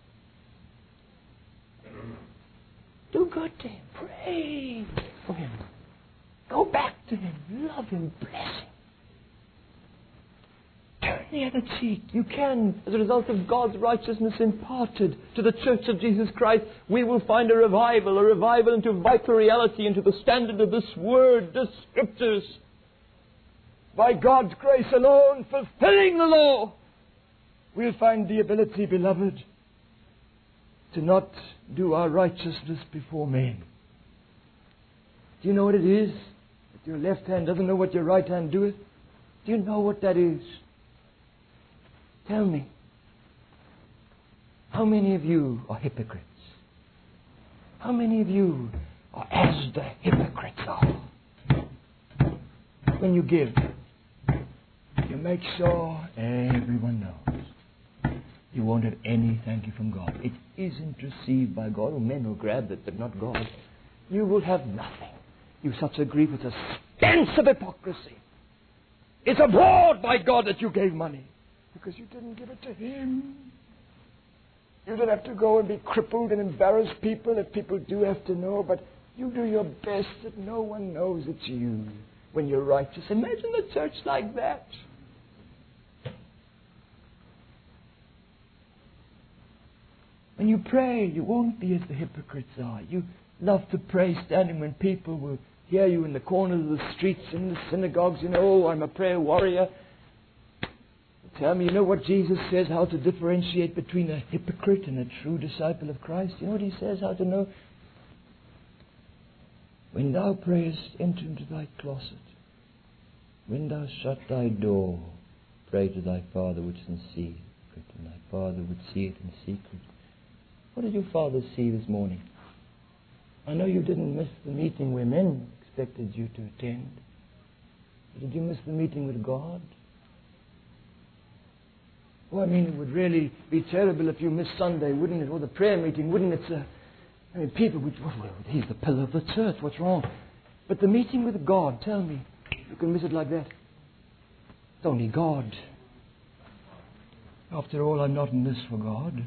him. Do good to him. Pray for him. Go back to him. Love him. Bless him. Turn the other cheek. You can, as a result of God's righteousness imparted to the Church of Jesus Christ, we will find a revival into vital reality, into the standard of this Word, the Scriptures. By God's grace alone, fulfilling the law, we'll find the ability, beloved, to not do our righteousness before men. Do you know what it is? That your left hand doesn't know what your right hand doeth? Do you know what that is? Tell me. How many of you are hypocrites? How many of you are as the hypocrites are? When you give, you make sure everyone knows. You won't have any thank you from God. It isn't received by God, or men will grab it, but not God. You will have nothing. You such a grief. It's a stench of hypocrisy. It's abhorred by God that you gave money because you didn't give it to Him. You don't have to go and be crippled and embarrass people if people do have to know, but you do your best that no one knows it's you when you're righteous. Imagine a church like that. When you pray, you won't be as the hypocrites are. You love to pray standing when people will hear you in the corners of the streets, in the synagogues. You know, oh, I'm a prayer warrior. Tell me, you know what Jesus says, how to differentiate between a hypocrite and a true disciple of Christ? You know what He says, how to know? When thou prayest, enter into thy closet. When thou shut thy door, pray to thy Father which is in secret, and thy Father would see it in secret. What did your Father see this morning? I know you didn't miss the meeting where men expected you to attend. But did you miss the meeting with God? Oh, I mean, it would really be terrible if you missed Sunday, wouldn't it? Or the prayer meeting, wouldn't it? People would, well, he's the pillar of the church. What's wrong? But the meeting with God, tell me, you can miss it like that. It's only God. After all, I'm not in this for God.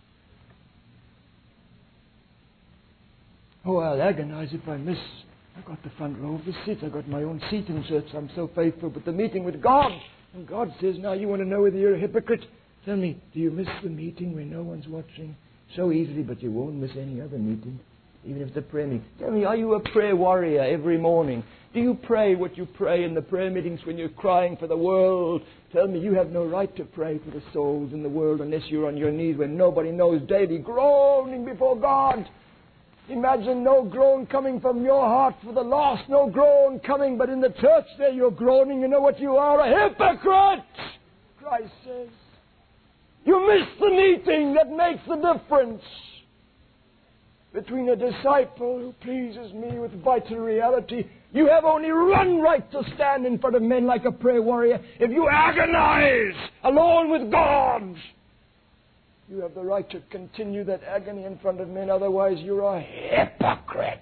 Oh, I'll agonize if I miss. I got the front row of the seats. I got my own seat in church. I'm so faithful. But the meeting with God, and God says, now you want to know whether you're a hypocrite? Tell me, do you miss the meeting where no one's watching? So easily, but you won't miss any other meeting, even if it's a prayer meeting. Tell me, are you a prayer warrior every morning? Do you pray what you pray in the prayer meetings when you're crying for the world? Tell me, you have no right to pray for the souls in the world unless you're on your knees when nobody knows, daily groaning before God. Imagine no groan coming from your heart for the lost, no groan coming, but in the church there you're groaning. You know what you are? A hypocrite! Christ says. You miss the meeting that makes the difference between a disciple who pleases me with vital reality. You have only one right to stand in front of men like a prayer warrior. If you agonize alone with God, you have the right to continue that agony in front of men. Otherwise, you're a hypocrite.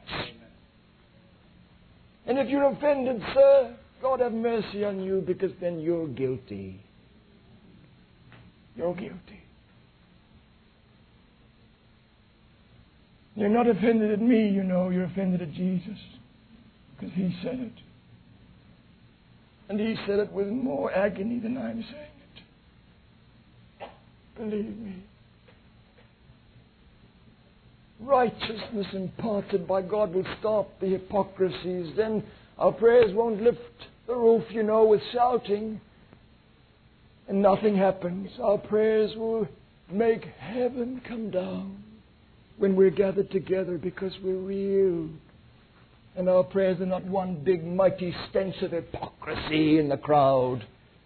And if you're offended, sir, God have mercy on you, because then you're guilty. You're guilty. You're not offended at me, you know. You're offended at Jesus, because He said it. And He said it with more agony than I'm saying it. Believe me. Righteousness imparted by God will stop the hypocrisies. Then our prayers won't lift the roof, you know, with shouting, and nothing happens. Our prayers will make heaven come down when we're gathered together, because we're real. And our prayers are not one big mighty stench of hypocrisy in the crowd,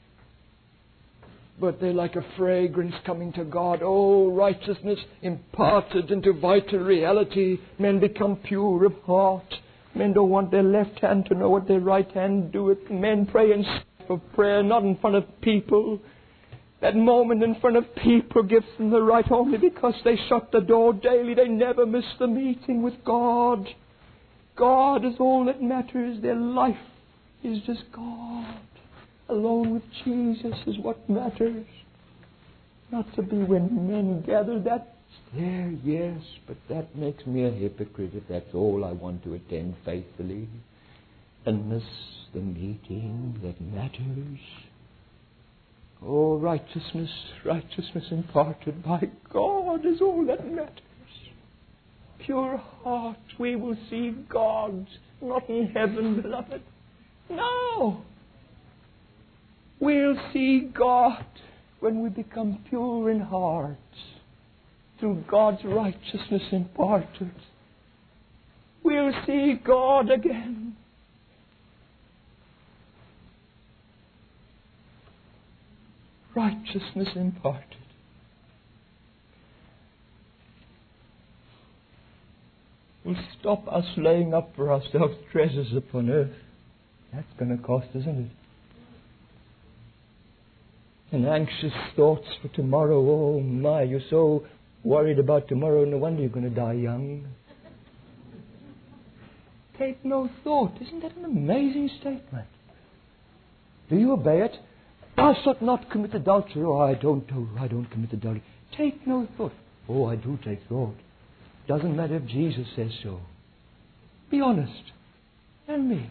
but they're like a fragrance coming to God. Oh, righteousness imparted into vital reality. Men become pure of heart. Men don't want their left hand to know what their right hand doeth. Men pray in spite of prayer, not in front of people. That moment in front of people gives them the right only because they shut the door daily. They never miss the meeting with God. God is all that matters. Their life is just God. Alone with Jesus is what matters. Not to be when men gather. That's there, yes, but that makes me a hypocrite if that's all I want to attend faithfully and miss the meeting that matters. Oh, righteousness imparted by God is all that matters. Pure heart, we will see God, not in heaven, beloved. No! We'll see God when we become pure in heart through God's righteousness imparted. we'll see God again. Righteousness imparted. Will stop us laying up for ourselves treasures upon earth. That's going to cost, isn't it? And anxious thoughts for tomorrow. Oh my, you're so worried about tomorrow. No wonder you're going to die young. Take no thought. Isn't that an amazing statement? Do you obey it? Thou shalt not commit adultery. Oh, I don't commit adultery. Take no thought. Oh, I do take thought. Doesn't matter if Jesus says so. Be honest. Tell me.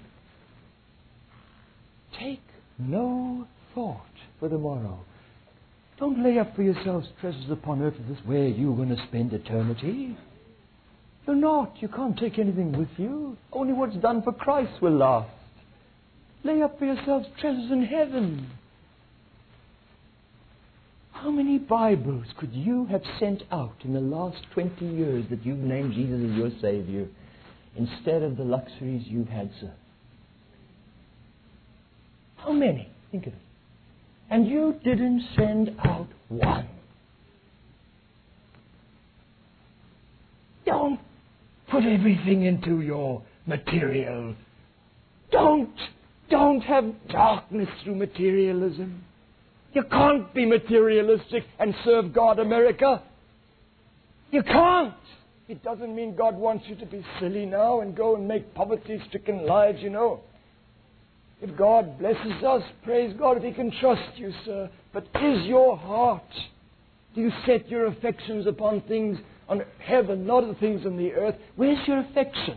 Take no thought for the morrow. Don't lay up for yourselves treasures upon earth. This where you're going to spend eternity. You're not. You can't take anything with you. Only what's done for Christ will last. Lay up for yourselves treasures in heaven. How many Bibles could you have sent out in the last 20 years that you've named Jesus as your Savior instead of the luxuries you've had, sir? How many? Think of it. And you didn't send out one. Don't put everything into your material. Don't have darkness through materialism. You can't be materialistic and serve God, America. You can't. It doesn't mean God wants you to be silly now and go and make poverty-stricken lives, you know. If God blesses us, praise God if He can trust you, sir. But is your heart, do you set your affections upon things on heaven, not the things on the earth? Where's your affection?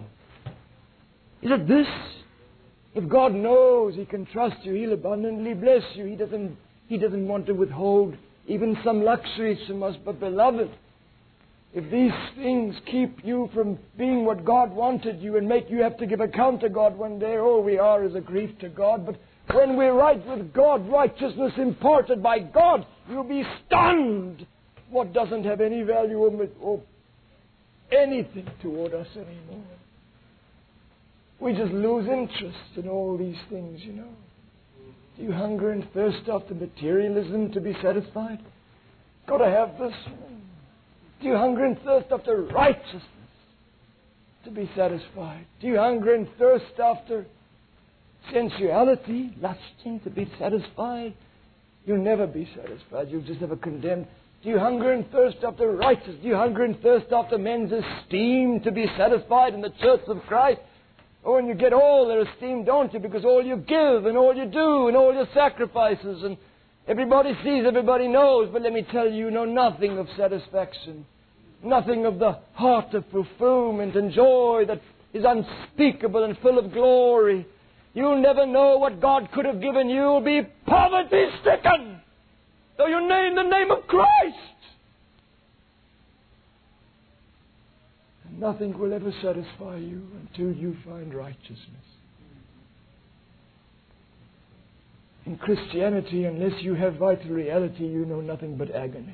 Is it this? If God knows He can trust you, He'll abundantly bless you. He doesn't want to withhold even some luxuries from us. But beloved, if these things keep you from being what God wanted you and make you have to give account to God one day, all we are is a grief to God. But when we're right with God, righteousness imparted by God, you'll be stunned. What doesn't have any value or anything toward us anymore. We just lose interest in all these things, you know. Do you hunger and thirst after materialism to be satisfied? Got to have this. Do you hunger and thirst after righteousness to be satisfied? Do you hunger and thirst after sensuality, lusting to be satisfied? You'll never be satisfied. You'll just ever condemned. Do you hunger and thirst after righteousness? Do you hunger and thirst after men's esteem to be satisfied in the church of Christ? Oh, and you get all their esteem, don't you? Because all you give and all you do and all your sacrifices and everybody sees, everybody knows. But let me tell you, you know nothing of satisfaction. Nothing of the heart of fulfillment and joy that is unspeakable and full of glory. You'll never know what God could have given you. You'll be poverty-stricken, though you name the name of Christ. Nothing will ever satisfy you until you find righteousness. In Christianity, unless you have vital reality, you know nothing but agony.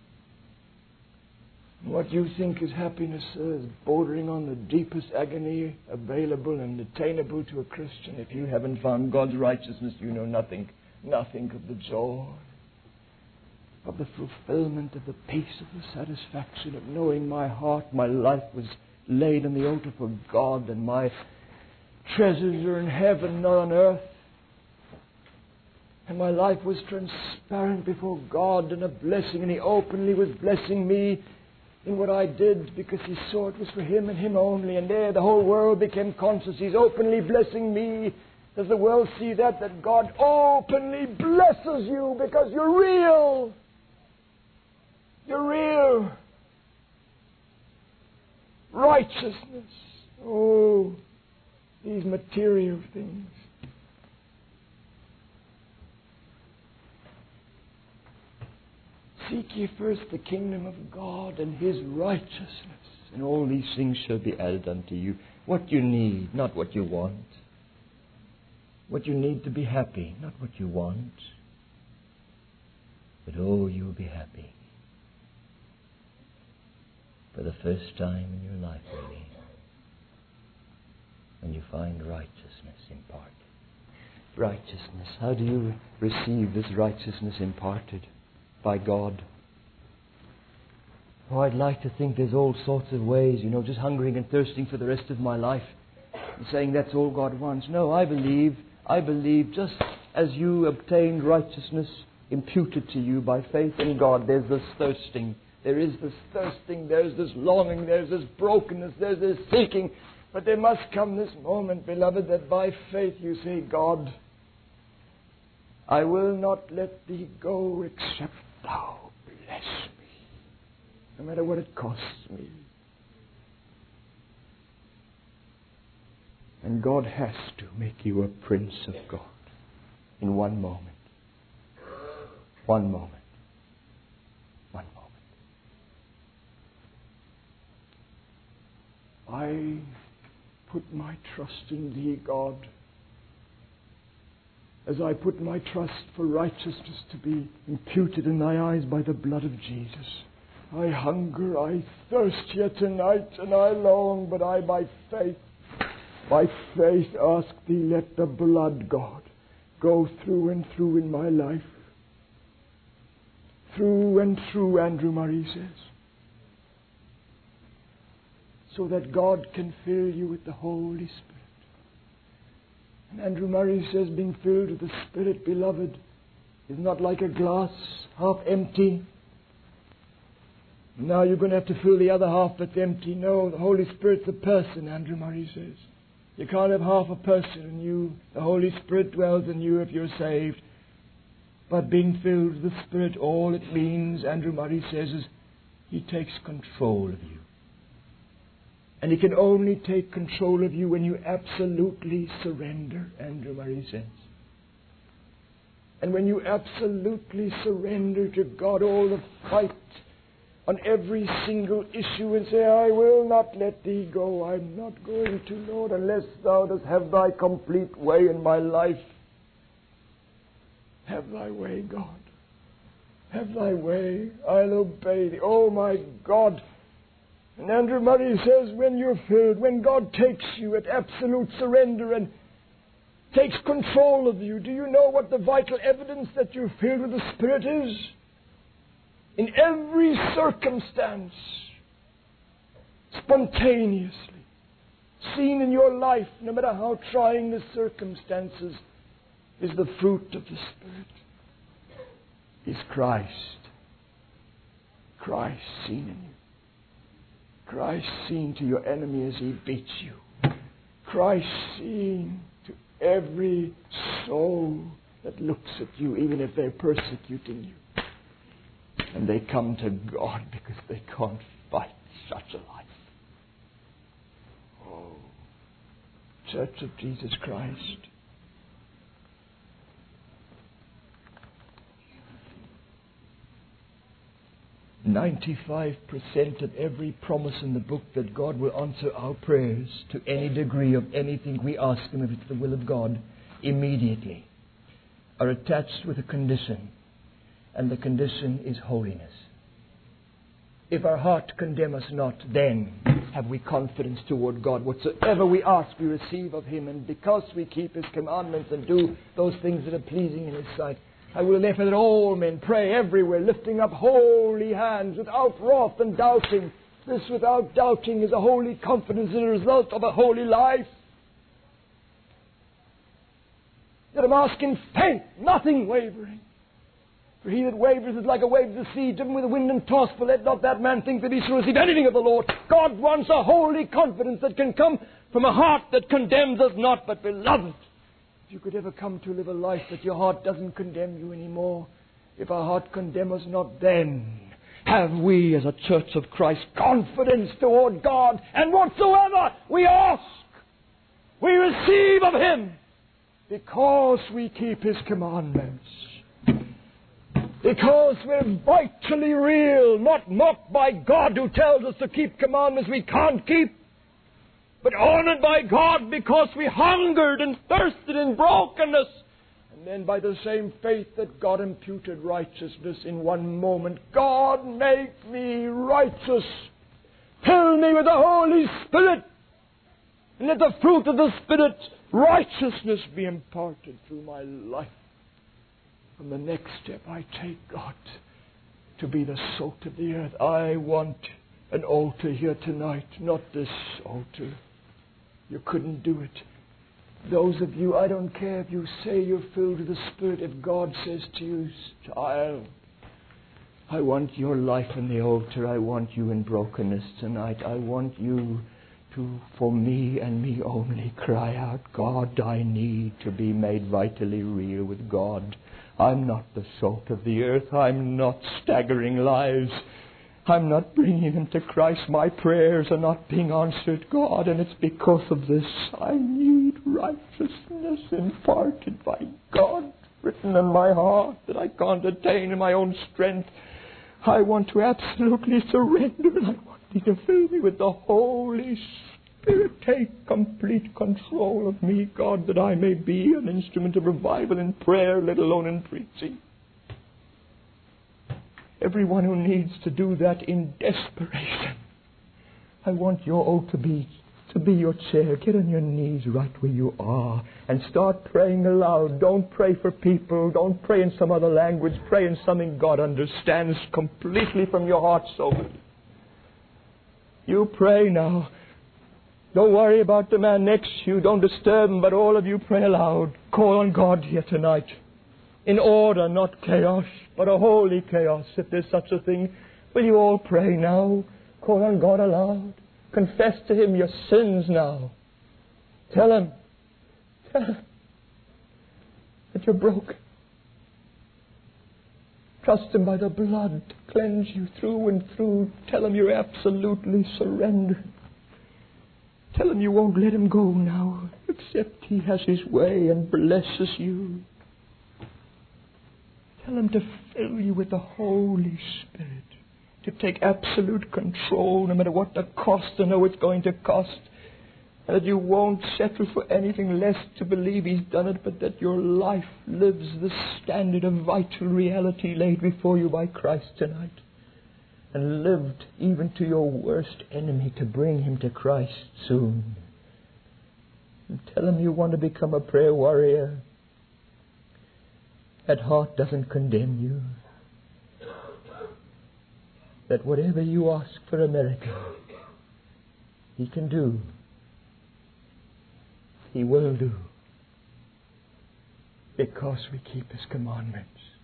What you think is happiness is bordering on the deepest agony available and attainable to a Christian. If you haven't found God's righteousness, you know nothing of the joy, of the fulfillment, of the peace, of the satisfaction of knowing my heart, my life was laid on the altar for God and my treasures are in heaven, not on earth. And my life was transparent before God and a blessing, and He openly was blessing me in what I did because He saw it was for Him and Him only. And there the whole world became conscious. He's openly blessing me. Does the world see that God openly blesses you because you're real? You're real. Righteousness. Oh, these material things. Seek ye first the kingdom of God and His righteousness, and all these things shall be added unto you. What you need, not what you want. What you need to be happy, not what you want. But oh, you will be happy. For the first time in your life, really. and you find righteousness imparted. Righteousness. How do you receive this righteousness imparted? By God. Oh, I'd like to think there's all sorts of ways, just hungering and thirsting for the rest of my life and saying that's all God wants. No, I believe just as you obtained righteousness imputed to you by faith in God, there's this thirsting. There is this thirsting, there's this longing, there's this brokenness, there's this seeking. But there must come this moment, beloved, that by faith you say, God, I will not let Thee go except Thou bless me, no matter what it costs me. And God has to make you a prince of God in one moment. One moment. One moment. I put my trust in Thee, God, as I put my trust for righteousness to be imputed in Thy eyes by the blood of Jesus. I hunger, I thirst here tonight, and I long, but I by faith ask Thee, let the blood, God, go through and through in my life. Through and through, Andrew Murray says. So that God can fill you with the Holy Spirit. And Andrew Murray says, being filled with the Spirit, beloved, is not like a glass half empty. Now you're going to have to fill the other half that's empty. No, the Holy Spirit's a person, Andrew Murray says. You can't have half a person in you. The Holy Spirit dwells in you if you're saved. But being filled with the Spirit, all it means, Andrew Murray says, is He takes control of you. And He can only take control of you when you absolutely surrender, Andrew Murray says. And when you absolutely surrender to God all the fight on every single issue and say, I will not let Thee go. I'm not going to, Lord, unless Thou dost have Thy complete way in my life. Have Thy way, God. Have Thy way. I'll obey Thee. Oh, my God. And Andrew Murray says, when you're filled, when God takes you at absolute surrender and takes control of you, do you know what the vital evidence that you're filled with the Spirit is? In every circumstance, spontaneously, seen in your life, no matter how trying the circumstances, is the fruit of the Spirit. Is Christ. Christ seen in you. Christ seen to your enemy as He beats you. Christ seen to every soul that looks at you, even if they're persecuting you. And they come to God because they can't fight such a life. Oh, Church of Jesus Christ. "95% of every promise in the book that God will answer our prayers to any degree of anything we ask Him, if it's the will of God, immediately, are attached with a condition. And the condition is holiness. If our heart condemn us not, then have we confidence toward God. Whatsoever we ask, we receive of Him. And because we keep His commandments and do those things that are pleasing in His sight, I will therefore that all men pray everywhere, lifting up holy hands, without wrath and doubting. This without doubting is a holy confidence as a result of a holy life. That I'm asking faith, nothing wavering. For he that wavers is like a wave of the sea, driven with the wind and tossed. For let not that man think that he shall receive anything of the Lord. God wants a holy confidence that can come from a heart that condemns us not. But beloved, if you could ever come to live a life that your heart doesn't condemn you anymore, if our heart condemn us not, then have we as a Church of Christ confidence toward God. And whatsoever we ask, we receive of Him, because we keep His commandments. Because we're vitally real, not mocked by God who tells us to keep commandments we can't keep, but honored by God because we hungered and thirsted in brokenness. And then by the same faith that God imputed righteousness in one moment, God make me righteous. Fill me with the Holy Spirit. And let the fruit of the Spirit, righteousness, be imparted through my life. From the next step I take, God, to be the salt of the earth. I want an altar here tonight, not this altar. You couldn't do it. Those of you, I don't care if you say you're filled with the Spirit, if God says to you, child, I want your life in the altar. I want you in brokenness tonight. I want you to, for me and me only, cry out, God, I need to be made vitally real with God. I'm not the salt of the earth. I'm not staggering lives. I'm not bringing them to Christ. My prayers are not being answered, God, and it's because of this. I need righteousness imparted by God, written in my heart that I can't attain in my own strength. I want to absolutely surrender, and I want Thee to fill me with the Holy Spirit. Take complete control of me, God, that I may be an instrument of revival in prayer, let alone in preaching. Everyone who needs to do that in desperation, I want your altar to be your chair. Get on your knees right where you are and start praying aloud. Don't pray for people. Don't pray in some other language. Pray in something God understands completely from your heart soul. You pray now. Don't worry about the man next to you. Don't disturb him, but all of you pray aloud. Call on God here tonight. In order, not chaos, but a holy chaos, if there's such a thing. Will you all pray now? Call on God aloud. Confess to Him your sins now. Tell Him that you're broken. Trust Him by the blood to cleanse you through and through. Tell Him you're absolutely surrendered. Tell Him you won't let Him go now, except He has His way and blesses you. Tell Him to fill you with the Holy Spirit, to take absolute control no matter what the cost. I know it's going to cost, and that you won't settle for anything less to believe He's done it, but that your life lives the standard of vital reality laid before you by Christ tonight, and lived even to your worst enemy to bring him to Christ soon. And tell Him you want to become a prayer warrior. That heart doesn't condemn you. That whatever you ask for America, He can do. He will do. Because we keep His commandments.